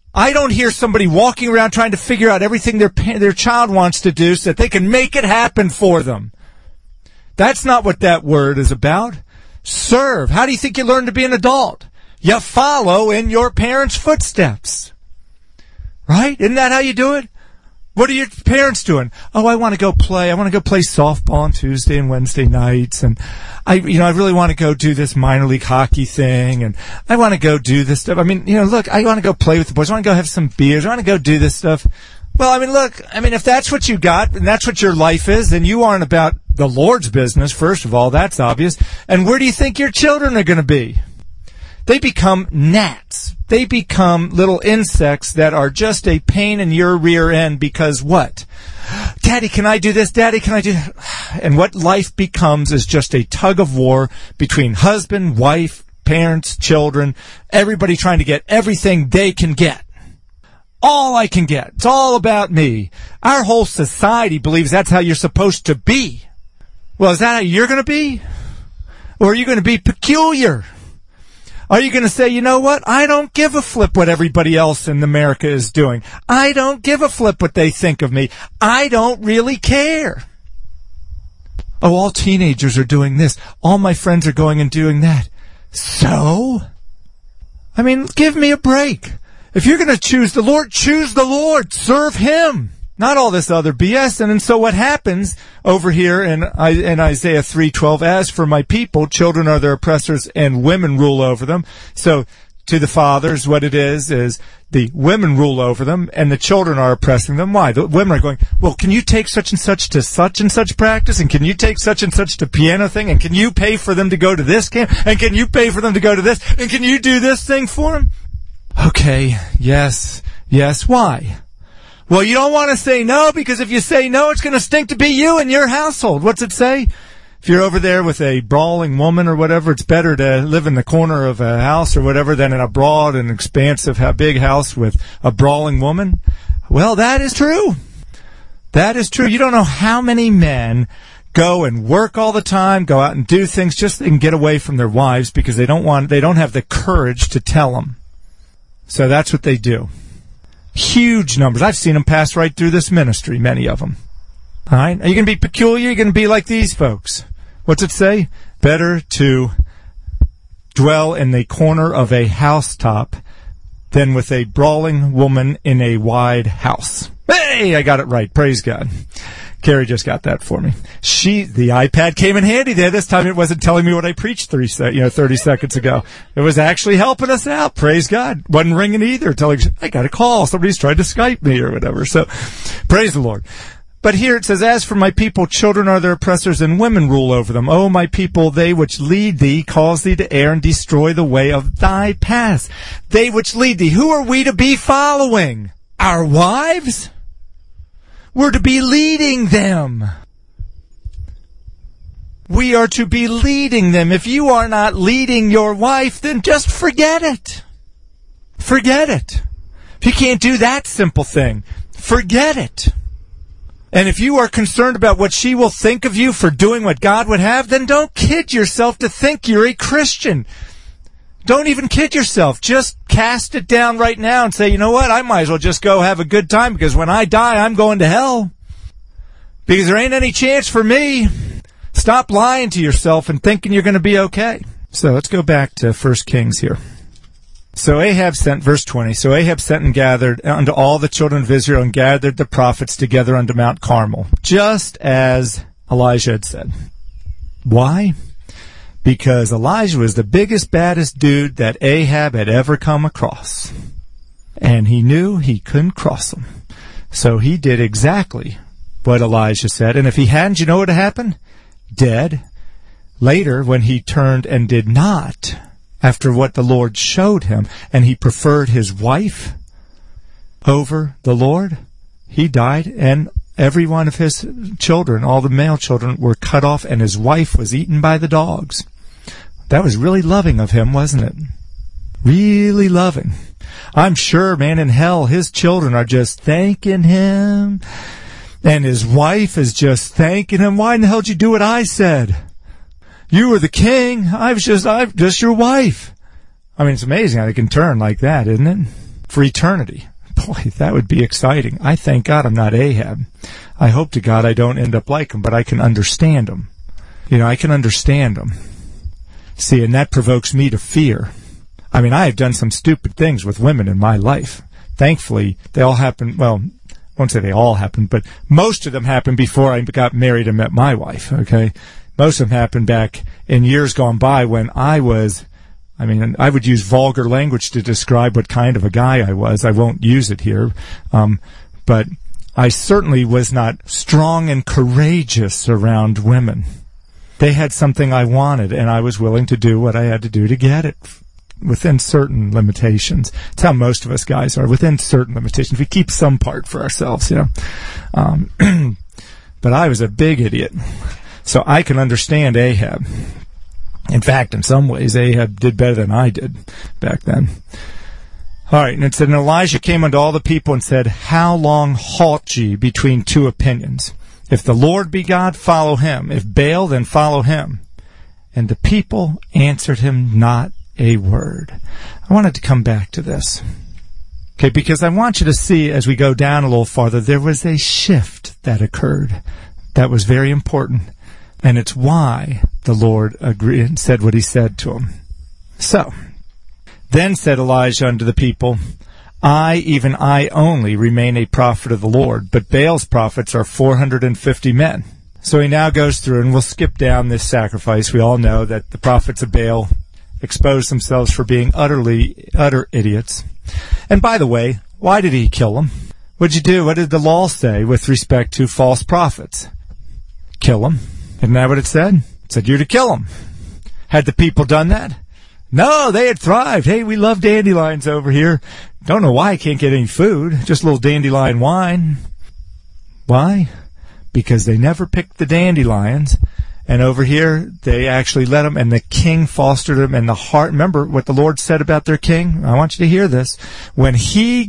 I don't hear somebody walking around trying to figure out everything their child wants to do so that they can make it happen for them. That's not what that word is about. Serve. How do you think you learn to be an adult? You follow in your parents' footsteps. Right? Isn't that how you do it? What are your parents doing? Oh, I want to go play. I want to go play softball on Tuesday and Wednesday nights. And I really want to go do this minor league hockey thing. And I want to go do this stuff. I mean, look, I want to go play with the boys. I want to go have some beers. I want to go do this stuff. Well, if that's what you got and that's what your life is, then you aren't about the Lord's business, first of all. That's obvious. And where do you think your children are going to be? They become gnats. They become little insects that are just a pain in your rear end because what? Daddy, can I do this? Daddy, can I do that? And what life becomes is just a tug of war between husband, wife, parents, children, everybody trying to get everything they can get. All I can get. It's all about me. Our whole society believes that's how you're supposed to be. Well, is that how you're going to be? Or are you going to be peculiar? Are you going to say, you know what? I don't give a flip what everybody else in America is doing. I don't give a flip what they think of me. I don't really care. Oh, all teenagers are doing this. All my friends are going and doing that. So? Give me a break. If you're going to choose the Lord, choose the Lord. Serve Him. Not all this other BS. And so what happens over here in Isaiah 3:12, as for my people, children are their oppressors and women rule over them. So to the fathers, what it is the women rule over them and the children are oppressing them. Why? The women are going, well, can you take such and such practice? And can you take such and such to piano thing? And can you pay for them to go to this camp? And can you pay for them to go to this? And can you do this thing for them? Okay. Yes. Why? Well, you don't want to say no, because if you say no, it's going to stink to be you and your household. What's it say? If you're over there with a brawling woman or whatever, it's better to live in the corner of a house or whatever than in a broad and expansive big house with a brawling woman. Well, that is true. That is true. You don't know how many men go and work all the time, go out and do things just so they can get away from their wives because they don't have the courage to tell them. So that's what they do. Huge numbers. I've seen them pass right through this ministry, many of them. All right? Are you going to be peculiar? You're going to be like these folks. What's it say? Better to dwell in the corner of a housetop than with a brawling woman in a wide house. Hey, I got it right. Praise God. Carrie just got that for me. The iPad came in handy there. This time it wasn't telling me what I preached 30 seconds ago. It was actually helping us out. Praise God. Wasn't ringing either. Telling, I got a call. Somebody's tried to Skype me or whatever. So, praise the Lord. But here it says, as for my people, children are their oppressors and women rule over them. O my people, they which lead thee cause thee to err and destroy the way of thy paths. They which lead thee. Who are we to be following? Our wives? We're to be leading them. We are to be leading them. If you are not leading your wife, then just forget it. Forget it. If you can't do that simple thing, forget it. And if you are concerned about what she will think of you for doing what God would have, then don't kid yourself to think you're a Christian. Don't even kid yourself. Just cast it down right now and say, you know what? I might as well just go have a good time because when I die, I'm going to hell. Because there ain't any chance for me. Stop lying to yourself and thinking you're going to be okay. So let's go back to 1 Kings here. So Ahab sent, verse 20, so Ahab sent and gathered unto all the children of Israel and gathered the prophets together unto Mount Carmel, just as Elijah had said. Why? Because Elijah was the biggest, baddest dude that Ahab had ever come across. And he knew he couldn't cross him. So he did exactly what Elijah said. And if he hadn't, you know what happened? Dead. Later, when he turned and did not, after what the Lord showed him, and he preferred his wife over the Lord, he died, and every one of his children, all the male children, were cut off, and his wife was eaten by the dogs. That was really loving of him, wasn't it? Really loving. I'm sure, man, in hell, his children are just thanking him, and his wife is just thanking him. Why in the hell did you do what I said? You were the king. I'm just your wife. I mean, it's amazing how they can turn like that, isn't it? for eternity. Boy, that would be exciting. I thank God I'm not Ahab. I hope to God I don't end up like him, but I can understand him. I can understand him. See, and that provokes me to fear. I mean, I have done some stupid things with women in my life. Thankfully, they all happened, well, I won't say they all happened, but most of them happened before I got married and met my wife, okay? Most of them happened back in years gone by when I would use vulgar language to describe what kind of a guy I was. I won't use it here. But I certainly was not strong and courageous around women. They had something I wanted, and I was willing to do what I had to do to get it within certain limitations. It's how most of us guys are, within certain limitations. We keep some part for ourselves, But I was a big idiot. So I can understand Ahab. In fact, in some ways, Ahab did better than I did back then. All right, and it said, and Elijah came unto all the people and said, how long halt ye between two opinions? If the Lord be God, follow him. If Baal, then follow him. And the people answered him not a word. I wanted to come back to this. Okay, because I want you to see as we go down a little farther, there was a shift that occurred that was very important. And it's why the Lord agreed and said what he said to him. So, then said Elijah unto the people, I, even I only, remain a prophet of the Lord, but Baal's prophets are 450 men. So he now goes through, and we'll skip down this sacrifice. We all know that the prophets of Baal exposed themselves for being utter idiots. And by the way, why did he kill them? What'd you do? What did the law say with respect to false prophets? Kill them. Isn't that what it said? It said you're to kill them. Had the people done that? No, they had thrived. Hey, we love dandelions over here. Don't know why I can't get any food. Just a little dandelion wine. Why? Because they never picked the dandelions. And over here, they actually let them, and the king fostered them, and the heart. Remember what the Lord said about their king? I want you to hear this. When he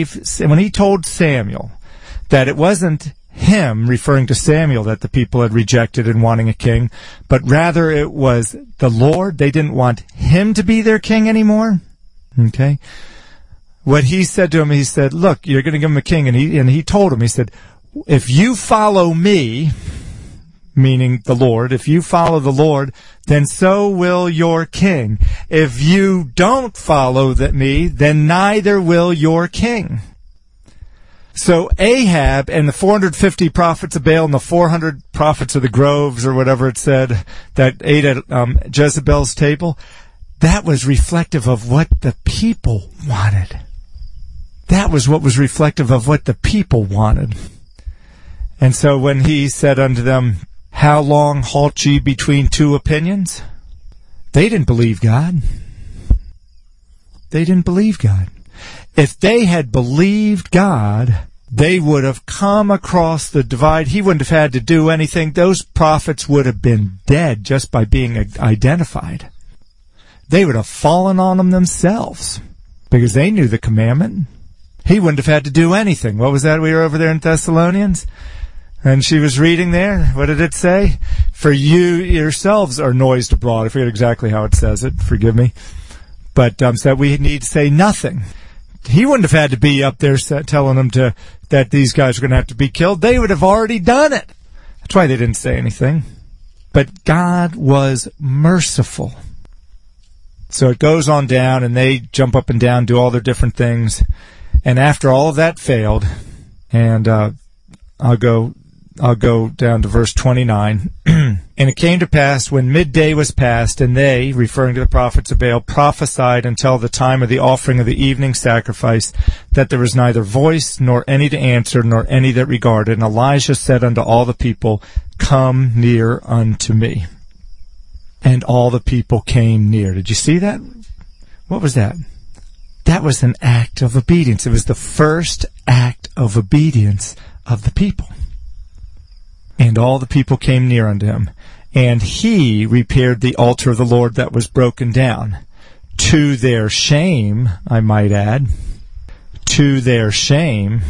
told Samuel that it wasn't him, referring to Samuel, that the people had rejected in wanting a king, but rather it was the Lord. They didn't want him to be their king anymore. Okay? What he said to him, he said, look, you're going to give him a king. And he told him, he said, if you follow me, meaning the Lord, if you follow the Lord, then so will your king. If you don't follow me, then neither will your king. So Ahab and the 450 prophets of Baal and the 400 prophets of the groves, or whatever it said, that ate at Jezebel's table, that was reflective of what the people wanted. That was what was reflective of what the people wanted. And so when he said unto them, how long halt ye between two opinions? They didn't believe God. They didn't believe God. If they had believed God, they would have come across the divide. He wouldn't have had to do anything. Those prophets would have been dead just by being identified. They would have fallen on them themselves because they knew the commandment. He wouldn't have had to do anything. What was that? We were over there in Thessalonians, and she was reading there. What did it say? For you yourselves are noised abroad. I forget exactly how it says it. Forgive me. But so we need to say nothing. He wouldn't have had to be up there telling them that these guys are going to have to be killed. They would have already done it. That's why they didn't say anything. But God was merciful. So it goes on down, and they jump up and down, do all their different things. And after all of that failed, and I'll go down to verse 29. And it came to pass when midday was past, and they, referring to the prophets of Baal, prophesied until the time of the offering of the evening sacrifice, that there was neither voice, nor any to answer, nor any that regarded. And Elijah said unto all the people, come near unto me. And all the people came near. Did you see that? What was that? That was an act of obedience. It was the first act of obedience of the people. And all the people came near unto him. And he repaired the altar of the Lord that was broken down. To their shame, I might add. To their shame.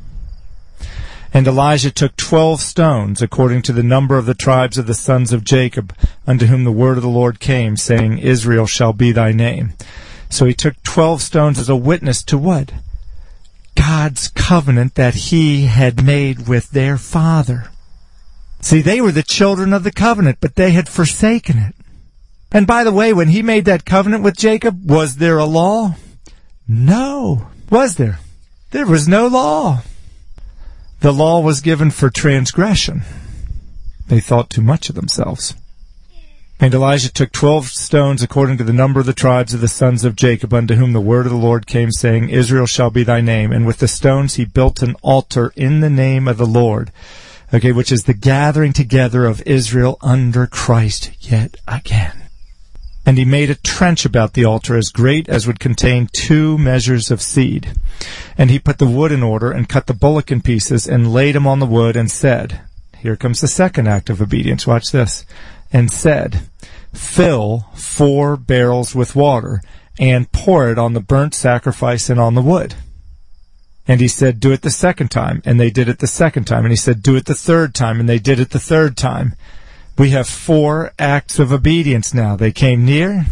And Elijah took 12 stones, according to the number of the tribes of the sons of Jacob, unto whom the word of the Lord came, saying, Israel shall be thy name. So he took 12 stones as a witness to what? God's covenant that he had made with their father. See, they were the children of the covenant, but they had forsaken it. And by the way, when he made that covenant with Jacob, was there a law? No. Was there? There was no law. The law was given for transgression. They thought too much of themselves. And Elijah took 12 stones according to the number of the tribes of the sons of Jacob, unto whom the word of the Lord came, saying, Israel shall be thy name. And with the stones he built an altar in the name of the Lord, which is the gathering together of Israel under Christ yet again. And he made a trench about the altar as great as would contain 2 measures of seed. And he put the wood in order, and cut the bullock in pieces, and laid him on the wood, and said, here comes the second act of obedience, watch this, and said, fill 4 barrels with water, and pour it on the burnt sacrifice and on the wood. And he said, do it the second time, and they did it the second time. And he said, do it the third time, and they did it the third time. We have 4 acts of obedience now. They came near,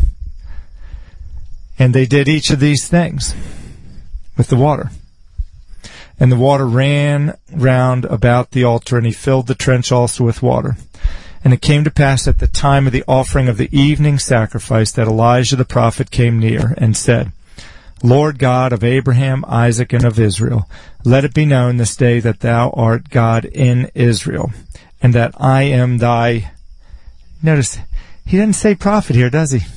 and they did each of these things with the water. And the water ran round about the altar, and he filled the trench also with water. And it came to pass at the time of the offering of the evening sacrifice that Elijah the prophet came near, and said, Lord God of Abraham, Isaac, and of Israel, let it be known this day that thou art God in Israel, and that I am thy... Notice, he doesn't say prophet here, does he?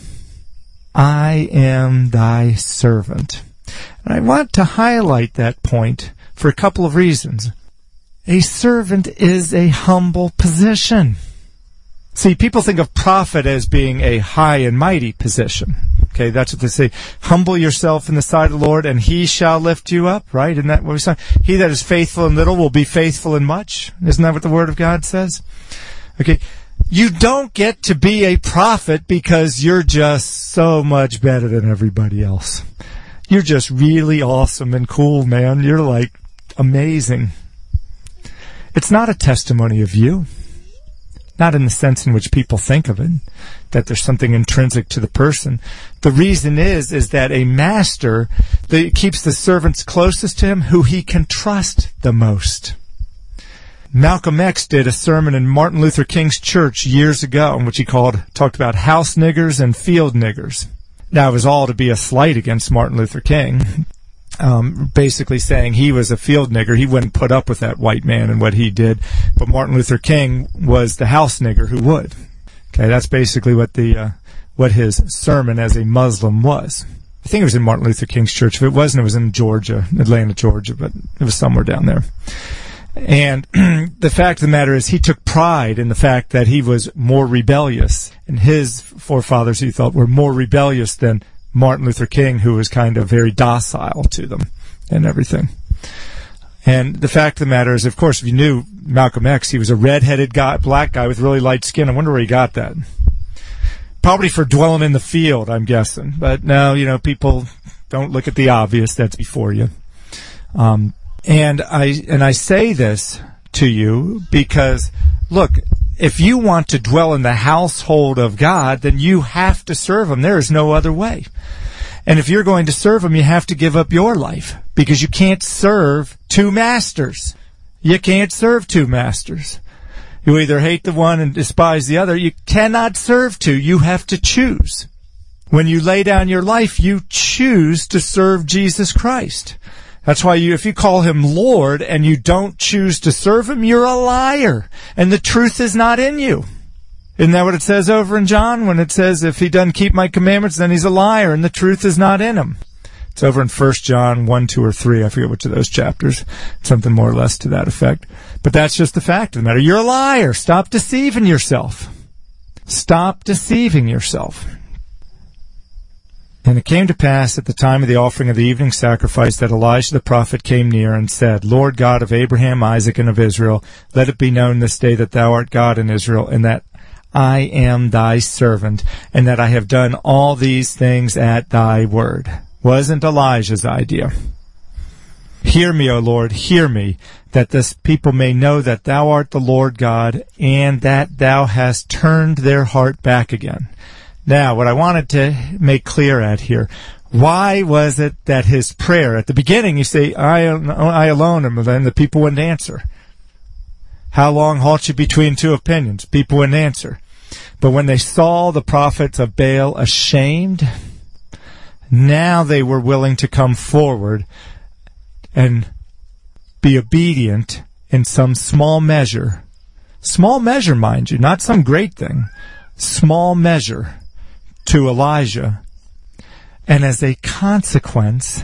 I am thy servant. And I want to highlight that point for a couple of reasons. A servant is a humble position. See, people think of prophet as being a high and mighty position. Okay, that's what they say. Humble yourself in the sight of the Lord, and he shall lift you up, right? Isn't that what we say? He that is faithful in little will be faithful in much. Isn't that what the Word of God says? Okay, you don't get to be a prophet because you're just so much better than everybody else. You're just really awesome and cool, man. You're like amazing. It's not a testimony of you. Not in the sense in which people think of it, that there's something intrinsic to the person. The reason is that a master keeps the servants closest to him who he can trust the most. Malcolm X did a sermon in Martin Luther King's church years ago in which he talked about house niggers and field niggers. Now, it was all to be a slight against Martin Luther King. Basically saying he was a field nigger. He wouldn't put up with that white man and what he did. But Martin Luther King was the house nigger who would. Okay, that's basically what his sermon as a Muslim was. I think it was in Martin Luther King's church. If it wasn't, it was in Georgia, Atlanta, Georgia, but it was somewhere down there. And the fact of the matter is he took pride in the fact that he was more rebellious. And his forefathers, he thought, were more rebellious than Martin Luther King, who was kind of very docile to them and everything. And the fact of the matter is, of course, if you knew Malcolm X, he was a red-headed guy, black guy with really light skin. I wonder where he got that. Probably for dwelling in the field, I'm guessing. But no, people don't look at the obvious. That's before you. And I say this to you because, look, if you want to dwell in the household of God, then you have to serve Him. There is no other way. And if you're going to serve Him, you have to give up your life because you can't serve 2 masters. You can't serve 2 masters. You either hate the one and despise the other. You cannot serve 2. You have to choose. When you lay down your life, you choose to serve Jesus Christ. That's why if you call Him Lord and you don't choose to serve Him, you're a liar. And the truth is not in you. Isn't that what it says over in John when it says, if he doesn't keep my commandments, then he's a liar and the truth is not in him? It's over in 1 John 1, 2, or 3. I forget which of those chapters. Something more or less to that effect. But that's just the fact of the matter. You're a liar. Stop deceiving yourself. Stop deceiving yourself. And it came to pass at the time of the offering of the evening sacrifice that Elijah the prophet came near and said, Lord God of Abraham, Isaac, and of Israel, let it be known this day that thou art God in Israel, and that I am thy servant, and that I have done all these things at thy word. Wasn't Elijah's idea. Hear me, O Lord, hear me, that this people may know that thou art the Lord God, and that thou hast turned their heart back again. Now, what I wanted to make clear at here, Why was it that his prayer, at the beginning you say, I alone am, and then the people wouldn't answer. How long halt you between two opinions? People wouldn't answer. But when they saw the prophets of Baal ashamed, now they were willing to come forward and be obedient in some small measure. Small measure, mind you, not some great thing. Small measure to Elijah. And as a consequence,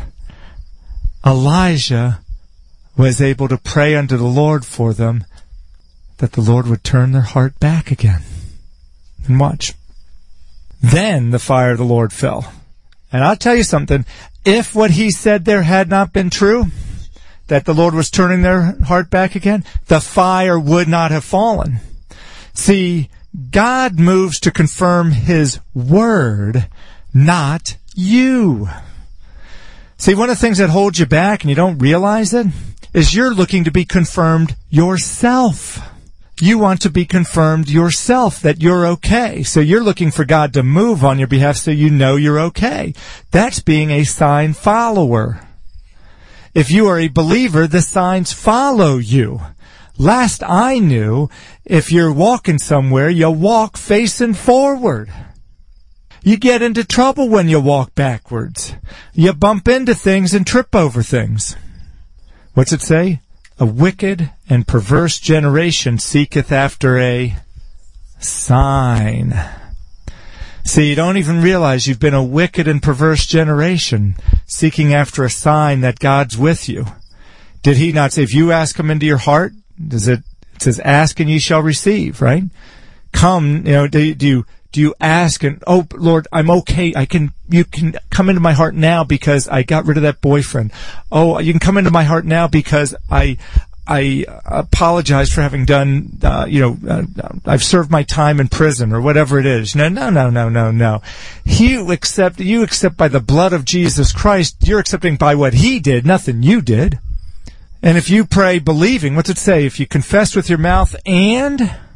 Elijah was able to pray unto the Lord for them, that the Lord would turn their heart back again. And watch. Then the fire of the Lord fell. And I'll tell you something, if what he said there had not been true, that the Lord was turning their heart back again, the fire would not have fallen. See, God moves to confirm his word, not you. See, one of the things that holds you back and you don't realize it is you're looking to be confirmed yourself. You want to be confirmed yourself that you're okay. So you're looking for God to move on your behalf so you know you're okay. That's being a sign follower. If you are a believer, the signs follow you. Last I knew, if you're walking somewhere, you walk facing forward. You get into trouble when you walk backwards. You bump into things and trip over things. What's it say? A wicked and perverse generation seeketh after a sign. See, you don't even realize you've been a wicked and perverse generation seeking after a sign that God's with you. Did he not say, if you ask him into your heart, it says, ask and ye shall receive, right? Come, do you ask and, oh, Lord, I'm okay. You can come into my heart now because I got rid of that boyfriend. Oh, you can come into my heart now because I apologize for having done, I've served my time in prison or whatever it is. No. You accept by the blood of Jesus Christ. You're accepting by what he did, nothing you did. And if you pray believing, what's it say? If you confess with your mouth and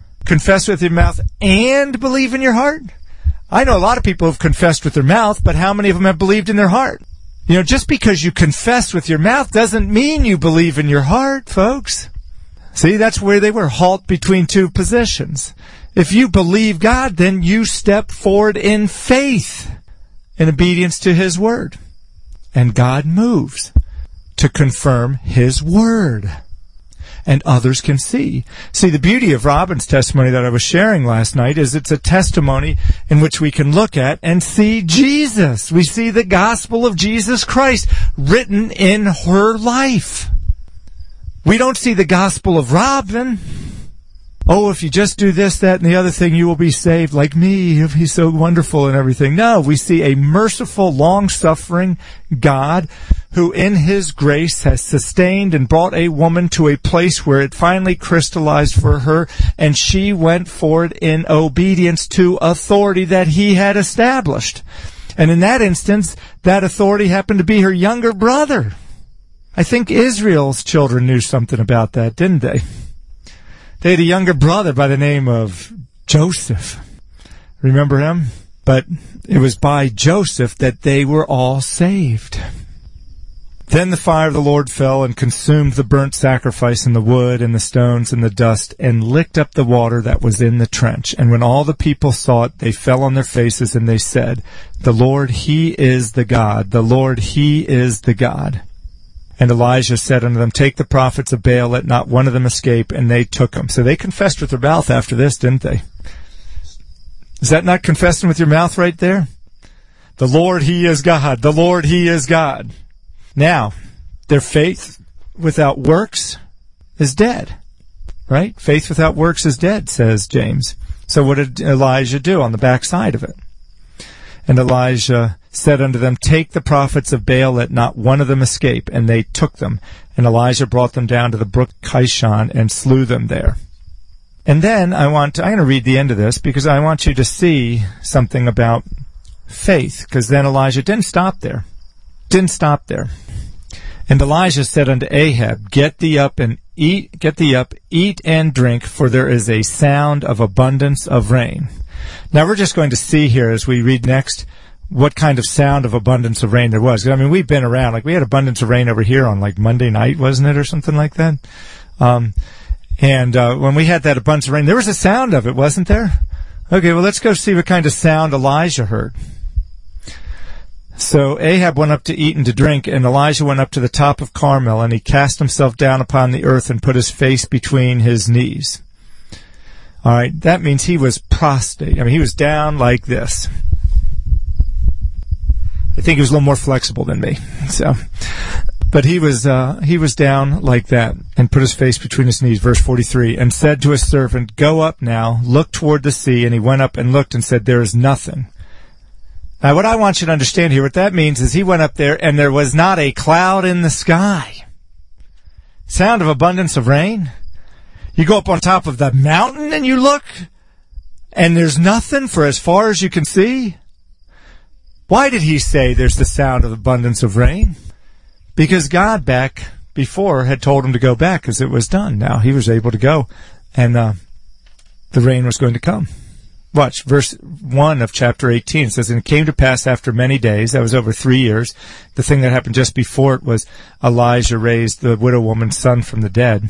believe in your heart? I know a lot of people have confessed with their mouth, but how many of them have believed in their heart? Just because you confess with your mouth doesn't mean you believe in your heart, folks. See, that's where they were, halt between two positions. If you believe God, then you step forward in faith, in obedience to his word. And God moves to confirm his word. And others can see. See, the beauty of Robin's testimony that I was sharing last night is it's a testimony in which we can look at and see Jesus. We see the gospel of Jesus Christ written in her life. We don't see the gospel of Robin. Oh, if you just do this, that, and the other thing, you will be saved like me. He's so wonderful and everything. No, we see a merciful, long-suffering God who in his grace has sustained and brought a woman to a place where it finally crystallized for her, and she went forward in obedience to authority that he had established. And in that instance, that authority happened to be her younger brother. I think Israel's children knew something about that, didn't they? They had a younger brother by the name of Joseph. Remember him? But it was by Joseph that they were all saved. Then the fire of the Lord fell and consumed the burnt sacrifice and the wood and the stones and the dust and licked up the water that was in the trench. And when all the people saw it, they fell on their faces and they said, "The Lord, he is the God. The Lord, he is the God." And Elijah said unto them, "Take the prophets of Baal, let not one of them escape." And they took them. So they confessed with their mouth after this, didn't they? Is that not confessing with your mouth right there? The Lord, he is God. The Lord, he is God. Now, their faith without works is dead, right? Faith without works is dead, says James. So what did Elijah do on the backside of it? And Elijah said unto them, "Take the prophets of Baal, let not one of them escape." And they took them. And Elijah brought them down to the brook Kishon and slew them there. And then I'm going to read the end of this because I want you to see something about faith. Because then Elijah didn't stop there. And Elijah said unto Ahab, Get thee up, eat and drink, for there is a sound of abundance of rain. Now we're just going to see here as we read next what kind of sound of abundance of rain there was. I mean, we've been around. Like, we had abundance of rain over here on, like, Monday night, wasn't it, or something like that? When we had that abundance of rain, there was a sound of it, wasn't there? Okay, well, let's go see what kind of sound Elijah heard. So Ahab went up to eat and to drink, and Elijah went up to the top of Carmel, and he cast himself down upon the earth and put his face between his knees. All right, that means he was prostrate. I mean, he was down like this. I think he was a little more flexible than me. So, but he was down like that and put his face between his knees. Verse 43, and said to his servant, go up now, look toward the sea. And he went up and looked and said, there is nothing. Now, what I want you to understand here, what that means is he went up there and there was not a cloud in the sky. Sound of abundance of rain. You go up on top of the mountain and you look, and there's nothing for as far as you can see. Why did he say there's the sound of abundance of rain? Because God back before had told him to go back because it was done. Now he was able to go, and the rain was going to come. Watch, verse 1 of chapter 18 says, and it came to pass after many days, that was over 3 years. The thing that happened just before it was Elijah raised the widow woman's son from the dead.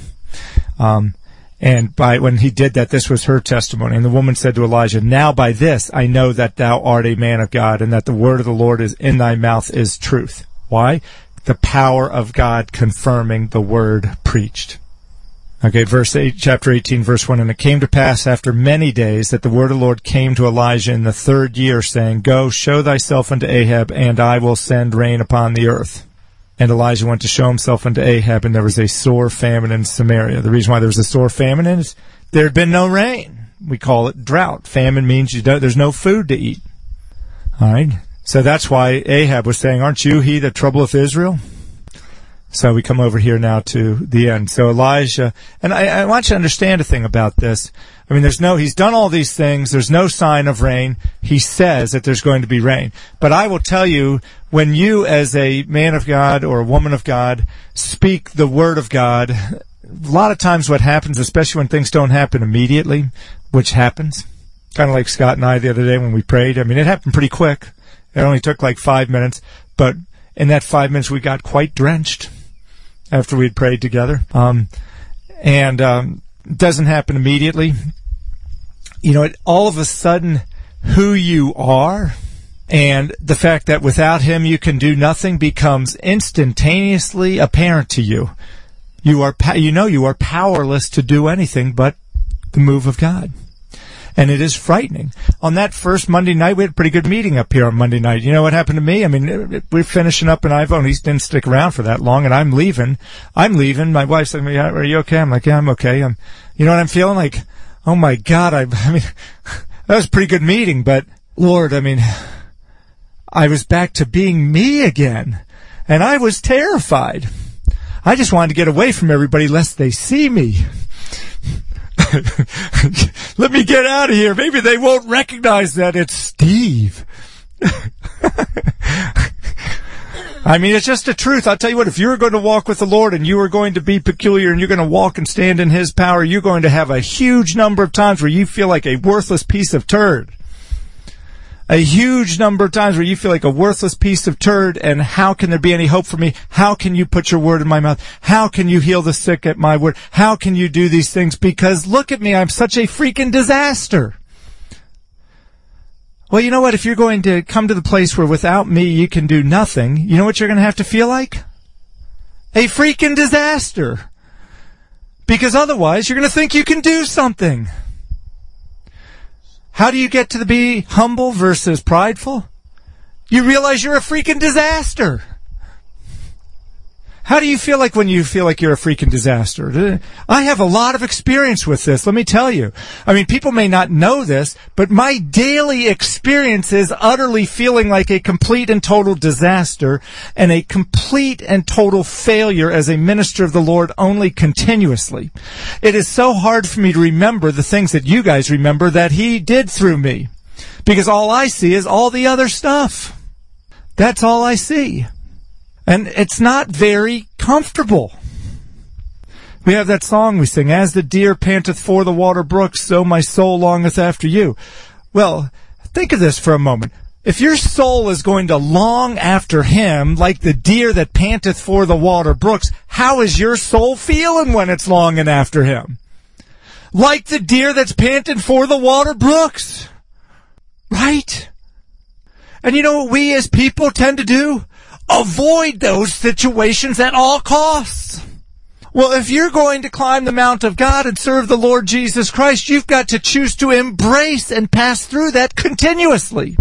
And when he did that, this was her testimony. And the woman said to Elijah, now by this I know that thou art a man of God, and that the word of the Lord is in thy mouth is truth. Why? The power of God confirming the word preached. Okay, chapter 18, verse 1, and it came to pass after many days that the word of the Lord came to Elijah in the 3rd year, saying, go, show thyself unto Ahab, and I will send rain upon the earth. And Elijah went to show himself unto Ahab, and there was a sore famine in Samaria. The reason why there was a sore famine is there had been no rain. We call it drought. Famine means there's no food to eat. All right? So that's why Ahab was saying, aren't you he that troubleth Israel? So we come over here now to the end. So Elijah, and I want you to understand a thing about this. I mean, he's done all these things. There's no sign of rain. He says that there's going to be rain. But I will tell you, when you as a man of God or a woman of God speak the word of God, a lot of times what happens, especially when things don't happen immediately, which happens, kind of like Scott and I the other day when we prayed. I mean, it happened pretty quick. It only took like 5 minutes, but in that 5 minutes we got quite drenched after we'd prayed together. It doesn't happen immediately. All of a sudden, who you are and the fact that without him you can do nothing becomes instantaneously apparent to you. You are powerless to do anything but the move of God. And it is frightening. On that first Monday night, we had a pretty good meeting up here on Monday night. You know what happened to me? I mean, we're finishing up, and he didn't stick around for that long, and I'm leaving. My wife's like, are you okay? I'm like, yeah, I'm okay. You know what I'm feeling? Like, oh my God, I mean, that was a pretty good meeting, but Lord, I mean, I was back to being me again, and I was terrified. I just wanted to get away from everybody lest they see me. Let me get out of here. Maybe they won't recognize that it's Steve. I mean, it's just the truth. I'll tell you what, if you're going to walk with the Lord and you are going to be peculiar and you're going to walk and stand in his power, you're going to have a huge number of times where you feel like a worthless piece of turd. A huge number of times where you feel like a worthless piece of turd, and how can there be any hope for me? How can you put your word in my mouth? How can you heal the sick at my word? How can you do these things? Because look at me, I'm such a freaking disaster. Well, you know what? If you're going to come to the place where without me you can do nothing, you know what you're going to have to feel like? A freaking disaster. Because otherwise you're going to think you can do something. How do you get to be humble versus prideful? You realize you're a freaking disaster. How do you feel like when you feel like you're a freaking disaster? I have a lot of experience with this, let me tell you. I mean, people may not know this, but my daily experience is utterly feeling like a complete and total disaster and a complete and total failure as a minister of the Lord only continuously. It is so hard for me to remember the things that you guys remember that he did through me, because all I see is all the other stuff. That's all I see. And it's not very comfortable. We have that song we sing, as the deer panteth for the water brooks, so my soul longeth after you. Well, think of this for a moment. If your soul is going to long after him like the deer that panteth for the water brooks, how is your soul feeling when it's longing after him? Like the deer that's panting for the water brooks. Right? And you know what we as people tend to do? Avoid those situations at all costs. Well, if you're going to climb the Mount of God and serve the Lord Jesus Christ, you've got to choose to embrace and pass through that continuously.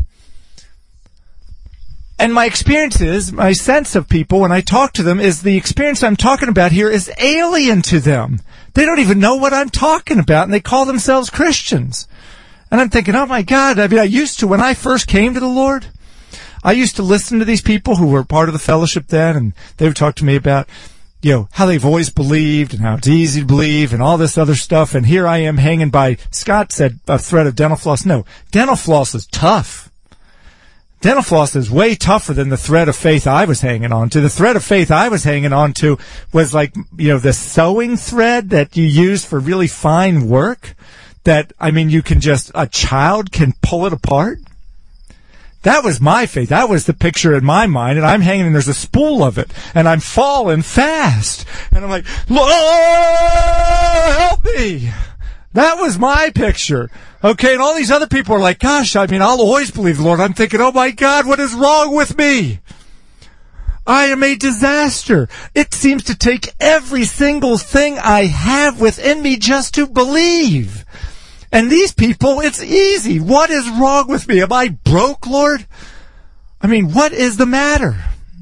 And my experience is, my sense of people when I talk to them is the experience I'm talking about here is alien to them. They don't even know what I'm talking about, and they call themselves Christians. And I'm thinking, oh my God, I mean, I used to, when I first came to the Lord, I used to listen to these people who were part of the fellowship then, and they would talk to me about, how they've always believed and how it's easy to believe and all this other stuff. And here I am hanging by, Scott said, a thread of dental floss. No, dental floss is tough. Dental floss is way tougher than the thread of faith I was hanging on to. The thread of faith I was hanging on to was like, the sewing thread that you use for really fine work that, a child can pull it apart. That was my faith. That was the picture in my mind, and I'm hanging and there's a spool of it, and I'm falling fast. And I'm like, Lord, help me. That was my picture. Okay, and all these other people are like, gosh, I'll always believe the Lord. I'm thinking, oh my God, what is wrong with me? I am a disaster. It seems to take every single thing I have within me just to believe. And these people, it's easy. What is wrong with me? Am I broke, Lord? What is the matter?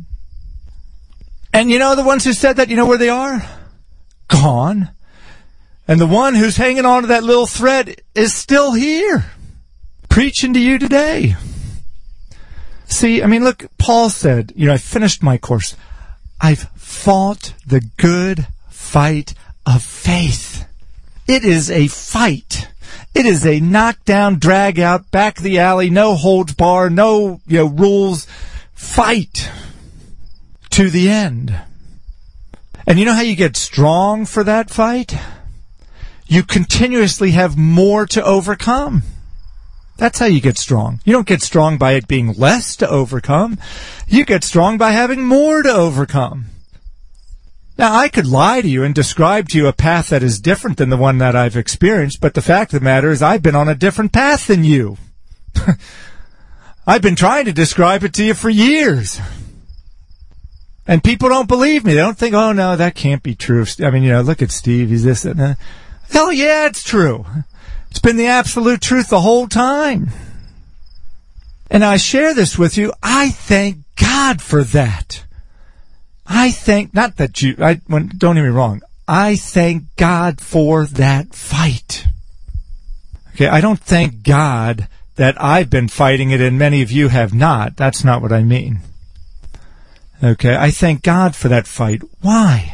And the ones who said that, where they are? Gone. And the one who's hanging on to that little thread is still here, preaching to you today. See, look, Paul said, I finished my course. I've fought the good fight of faith. It is a fight. It is a knockdown, drag out, back the alley, no holds bar, no, rules, fight to the end. And you know how you get strong for that fight? You continuously have more to overcome. That's how you get strong. You don't get strong by it being less to overcome. You get strong by having more to overcome. Now, I could lie to you and describe to you a path that is different than the one that I've experienced, but the fact of the matter is I've been on a different path than you. I've been trying to describe it to you for years. And people don't believe me. They don't think, oh, no, that can't be true. Look at Steve. He's this and that. Hell yeah, it's true. It's been the absolute truth the whole time. And I share this with you. I thank God for that. Don't get me wrong. I thank God for that fight. Okay, I don't thank God that I've been fighting it and many of you have not. That's not what I mean. Okay, I thank God for that fight. Why?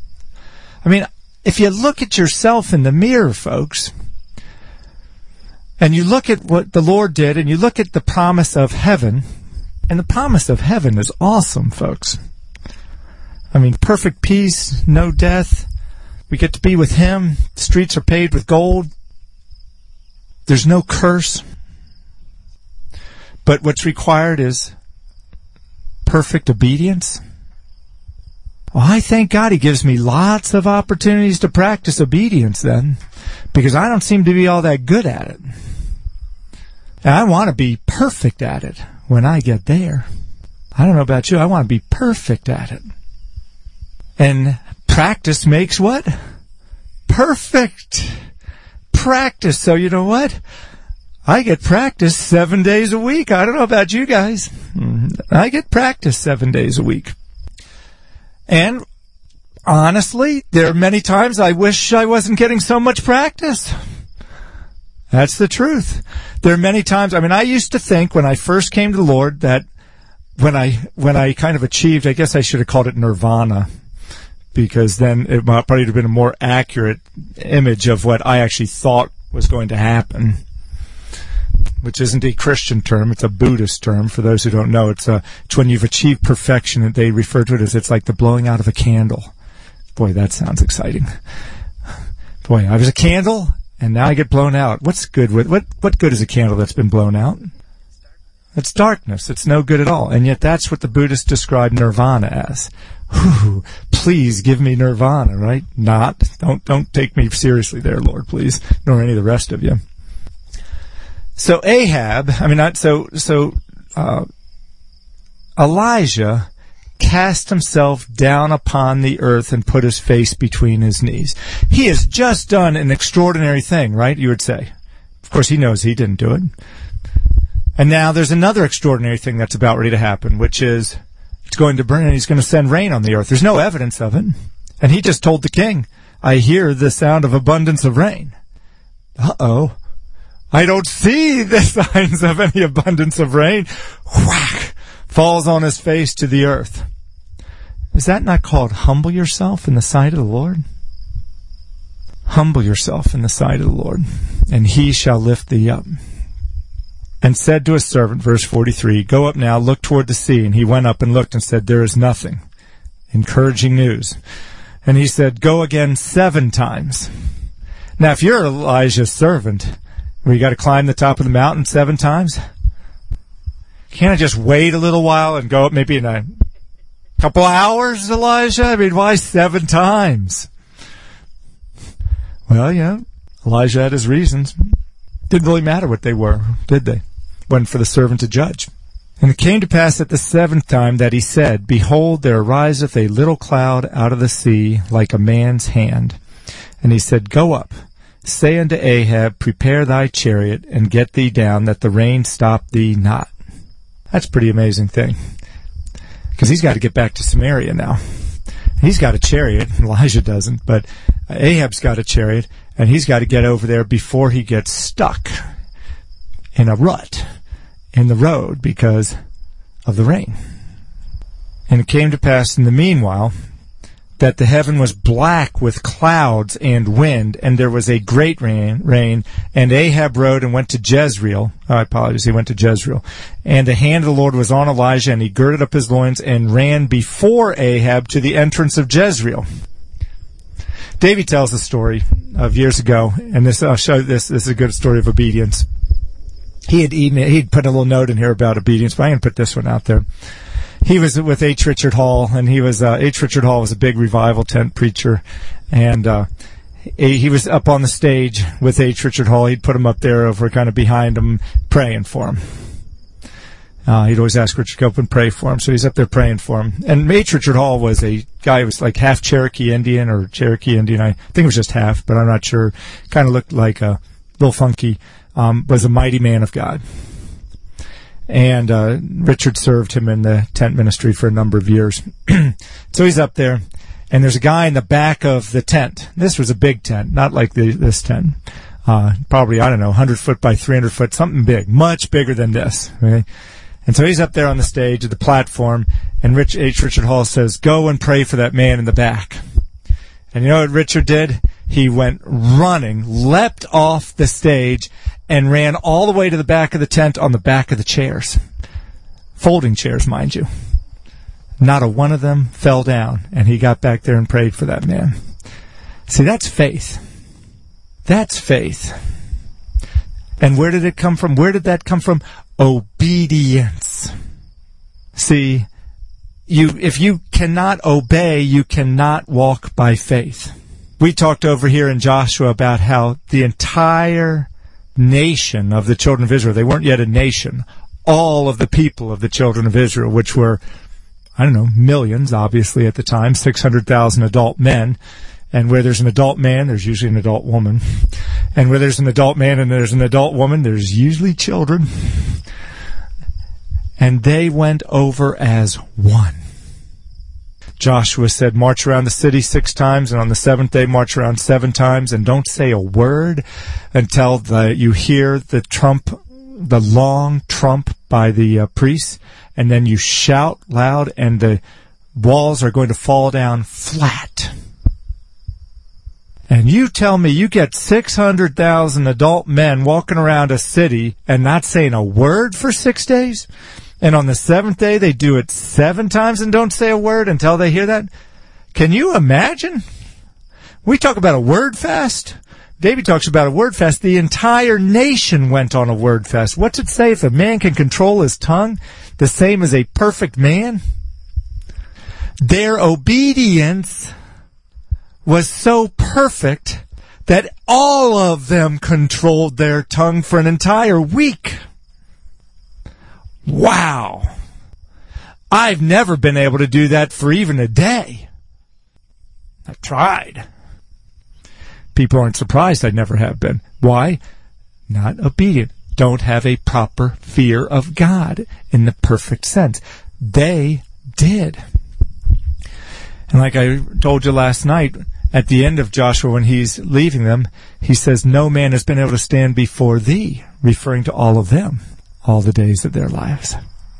If you look at yourself in the mirror, folks, and you look at what the Lord did, and you look at the promise of heaven, and the promise of heaven is awesome, folks. Perfect peace, no death. We get to be with Him. The streets are paved with gold. There's no curse. But what's required is perfect obedience. Well, I thank God He gives me lots of opportunities to practice obedience then, because I don't seem to be all that good at it. And I want to be perfect at it when I get there. I don't know about you. I want to be perfect at it. And practice makes what? Perfect. Practice. So you know what? I get practice 7 days a week. I don't know about you guys. I get practice 7 days a week. And honestly, there are many times I wish I wasn't getting so much practice. That's the truth. There are many times, I used to think when I first came to the Lord that when I kind of achieved, I guess I should have called it nirvana, because then it might probably have been a more accurate image of what I actually thought was going to happen, which isn't a Christian term. It's a Buddhist term. For those who don't know, it's when you've achieved perfection, and they refer to it as it's like the blowing out of a candle. Boy, that sounds exciting. Boy, I was a candle, and now I get blown out. What's good with what good is a candle that's been blown out? It's darkness. It's no good at all. And yet that's what the Buddhists describe nirvana as. Whew, please give me nirvana, right? Not. Don't take me seriously there, Lord, please. Nor any of the rest of you. So Elijah cast himself down upon the earth and put his face between his knees. He has just done an extraordinary thing, right? You would say. Of course, he knows he didn't do it. And now there's another extraordinary thing that's about ready to happen, which is it's going to burn and he's going to send rain on the earth. There's no evidence of it. And he just told the king, I hear the sound of abundance of rain. Uh-oh. I don't see the signs of any abundance of rain. Whack! Falls on his face to the earth. Is that not called humble yourself in the sight of the Lord? Humble yourself in the sight of the Lord, and he shall lift thee up. And said to his servant, verse 43, go up now, look toward the sea. And he went up and looked and said, there is nothing. Encouraging news. And he said, go again 7 times. Now, if you're Elijah's servant, where you got to climb the top of the mountain 7 times, can't I just wait a little while and go up maybe in a couple hours, Elijah? I mean, why 7 times? Well, yeah, Elijah had his reasons. Didn't really matter what they were, did they? Wasn't for the servant to judge. And it came to pass at the 7th time that he said, behold, there ariseth a little cloud out of the sea like a man's hand. And he said, go up, say unto Ahab, prepare thy chariot, and get thee down, that the rain stop thee not. That's a pretty amazing thing. Because he's got to get back to Samaria now. He's got a chariot. Elijah doesn't, but Ahab's got a chariot, and he's got to get over there before he gets stuck in a rut in the road because of the rain. And it came to pass in the meanwhile that the heaven was black with clouds and wind, and there was a great rain, and Ahab rode and went to Jezreel. He went to Jezreel. And the hand of the Lord was on Elijah, and he girded up his loins and ran before Ahab to the entrance of Jezreel. Davy tells the story of years ago, and I'll show this. This is a good story of obedience. He'd put a little note in here about obedience, but I'm going to put this one out there. He was with H. Richard Hall, and H. Richard Hall was a big revival tent preacher, and he was up on the stage with H. Richard Hall. He'd put him up there over kind of behind him, praying for him. He'd always ask Richard to go up and pray for him, so he's up there praying for him. And H. Richard Hall was a guy who was like half Cherokee Indian or Cherokee Indian. I think it was just half, but I'm not sure. Kind of looked like a little funky. Was a mighty man of God. And Richard served him in the tent ministry for a number of years. So he's up there, and there's a guy in the back of the tent. This was a big tent, not like this tent. Probably, 100 foot by 300 foot, something big, much bigger than this. Okay? And so he's up there on the stage at the platform, and H. Richard Hall says, go and pray for that man in the back. And you know what Richard did? He went running, leapt off the stage, and ran all the way to the back of the tent on the back of the chairs. Folding chairs, mind you. Not a one of them fell down, and he got back there and prayed for that man. See, that's faith. That's faith. And where did it come from? Where did that come from? Obedience. See, if you cannot obey, you cannot walk by faith. We talked over here in Joshua about how the entire nation of the children of Israel, they weren't yet a nation, all of the people of the children of Israel, which were, millions, obviously, at the time, 600,000 adult men. And where there's an adult man, there's usually an adult woman. And where there's an adult man and there's an adult woman, there's usually children. And they went over as one. Joshua said, march around the city 6 times, and on the 7th day, march around 7 times, and don't say a word until you hear the trump, the long trump by the priests, and then you shout loud, and the walls are going to fall down flat. And you tell me you get 600,000 adult men walking around a city and not saying a word for 6 days? And on the 7th day, they do it 7 times and don't say a word until they hear that? Can you imagine? We talk about a word fast. David talks about a word fast. The entire nation went on a word fast. What's it say? If a man can control his tongue, the same as a perfect man? Their obedience was so perfect that all of them controlled their tongue for an entire week. Wow. I've never been able to do that for even a day. I've tried. People aren't surprised I never have been. Why? Not obedient. Don't have a proper fear of God in the perfect sense. They did. And like I told you last night, at the end of Joshua, when he's leaving them, he says, no man has been able to stand before thee, referring to all of them, all the days of their lives.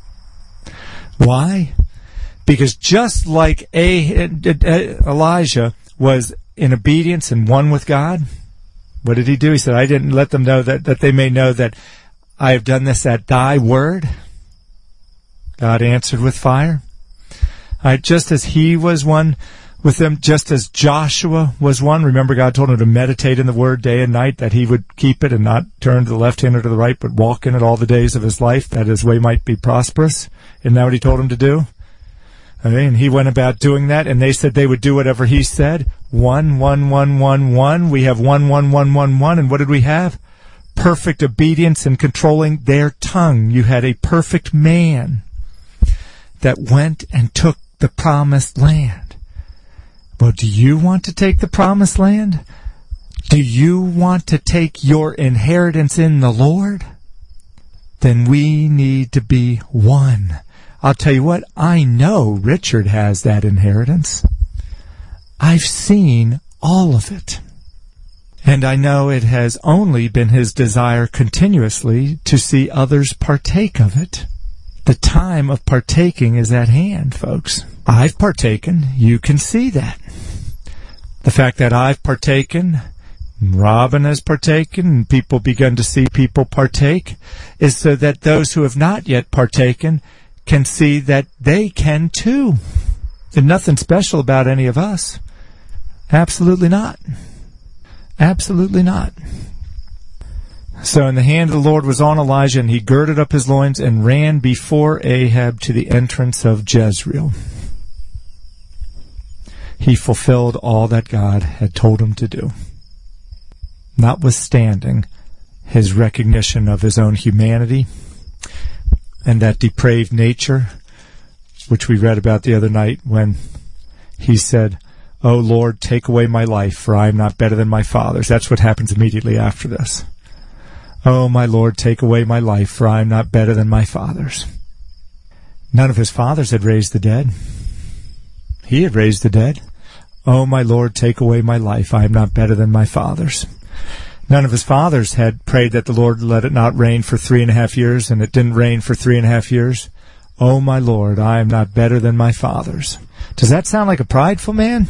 Why? Because just like Elijah was in obedience and one with God, what did he do? He said, I didn't let them know that they may know that I have done this at thy word. God answered with fire. Just as he was one with them, just as Joshua was one. Remember, God told him to meditate in the word day and night, that he would keep it and not turn to the left hand or to the right, but walk in it all the days of his life, that his way might be prosperous. Isn't that what he told him to do? Okay, and he went about doing that, and they said they would do whatever he said. 1, 1, 1, 1, 1. We have 1, 1, 1, 1, 1. And what did we have? Perfect obedience and controlling their tongue. You had a perfect man that went and took the promised land. Well, do you want to take the promised land? Do you want to take your inheritance in the Lord? Then we need to be one. I'll tell you what, I know Richard has that inheritance. I've seen all of it. And I know it has only been his desire continuously to see others partake of it. The time of partaking is at hand, folks. I've partaken. You can see that. The fact that I've partaken, Robin has partaken, and people begun to see people partake, is so that those who have not yet partaken can see that they can too. There's nothing special about any of us. Absolutely not. Absolutely not. So, and the hand of the Lord was on Elijah, and he girded up his loins and ran before Ahab to the entrance of Jezreel. He fulfilled all that God had told him to do, notwithstanding his recognition of his own humanity and that depraved nature, which we read about the other night when he said, "O Lord, take away my life, for I am not better than my fathers." That's what happens immediately after this. "Oh, my Lord, take away my life, for I am not better than my fathers." None of his fathers had raised the dead. He had raised the dead. "Oh, my Lord, take away my life, I am not better than my fathers." None of his fathers had prayed that the Lord let it not rain for 3.5 years, and it didn't rain for 3.5 years. "Oh, my Lord, I am not better than my fathers." Does that sound like a prideful man?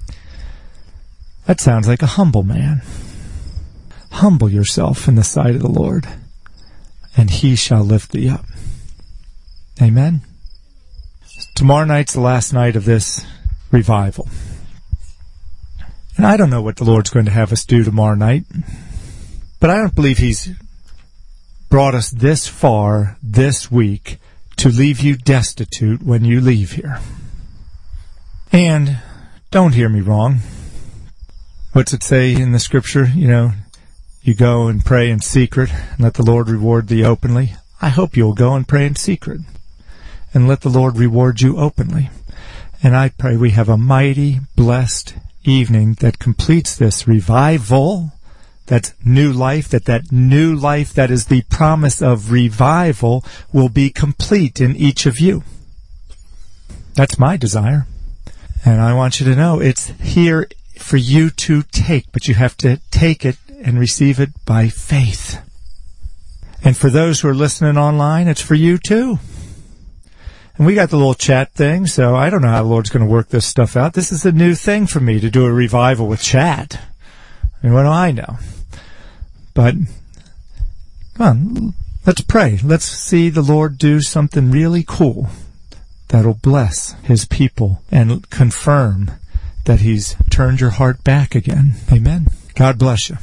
That sounds like a humble man. Humble yourself in the sight of the Lord, and he shall lift thee up. Amen? Tomorrow night's the last night of this revival. And I don't know what the Lord's going to have us do tomorrow night, but I don't believe he's brought us this far this week to leave you destitute when you leave here. And don't hear me wrong. What's it say in the scripture? You go and pray in secret and let the Lord reward thee openly. I hope you'll go and pray in secret and let the Lord reward you openly. And I pray we have a mighty, blessed evening that completes this revival. That's new life, that new life that is the promise of revival will be complete in each of you. That's my desire. And I want you to know it's here for you to take, but you have to take it and receive it by faith. And for those who are listening online, it's for you too. And we got the little chat thing, so I don't know how the Lord's going to work this stuff out. This is a new thing for me to do a revival with chat. I mean, what do I know? But, come on, let's pray. Let's see the Lord do something really cool that'll bless his people and confirm that he's turned your heart back again. Amen. God bless you.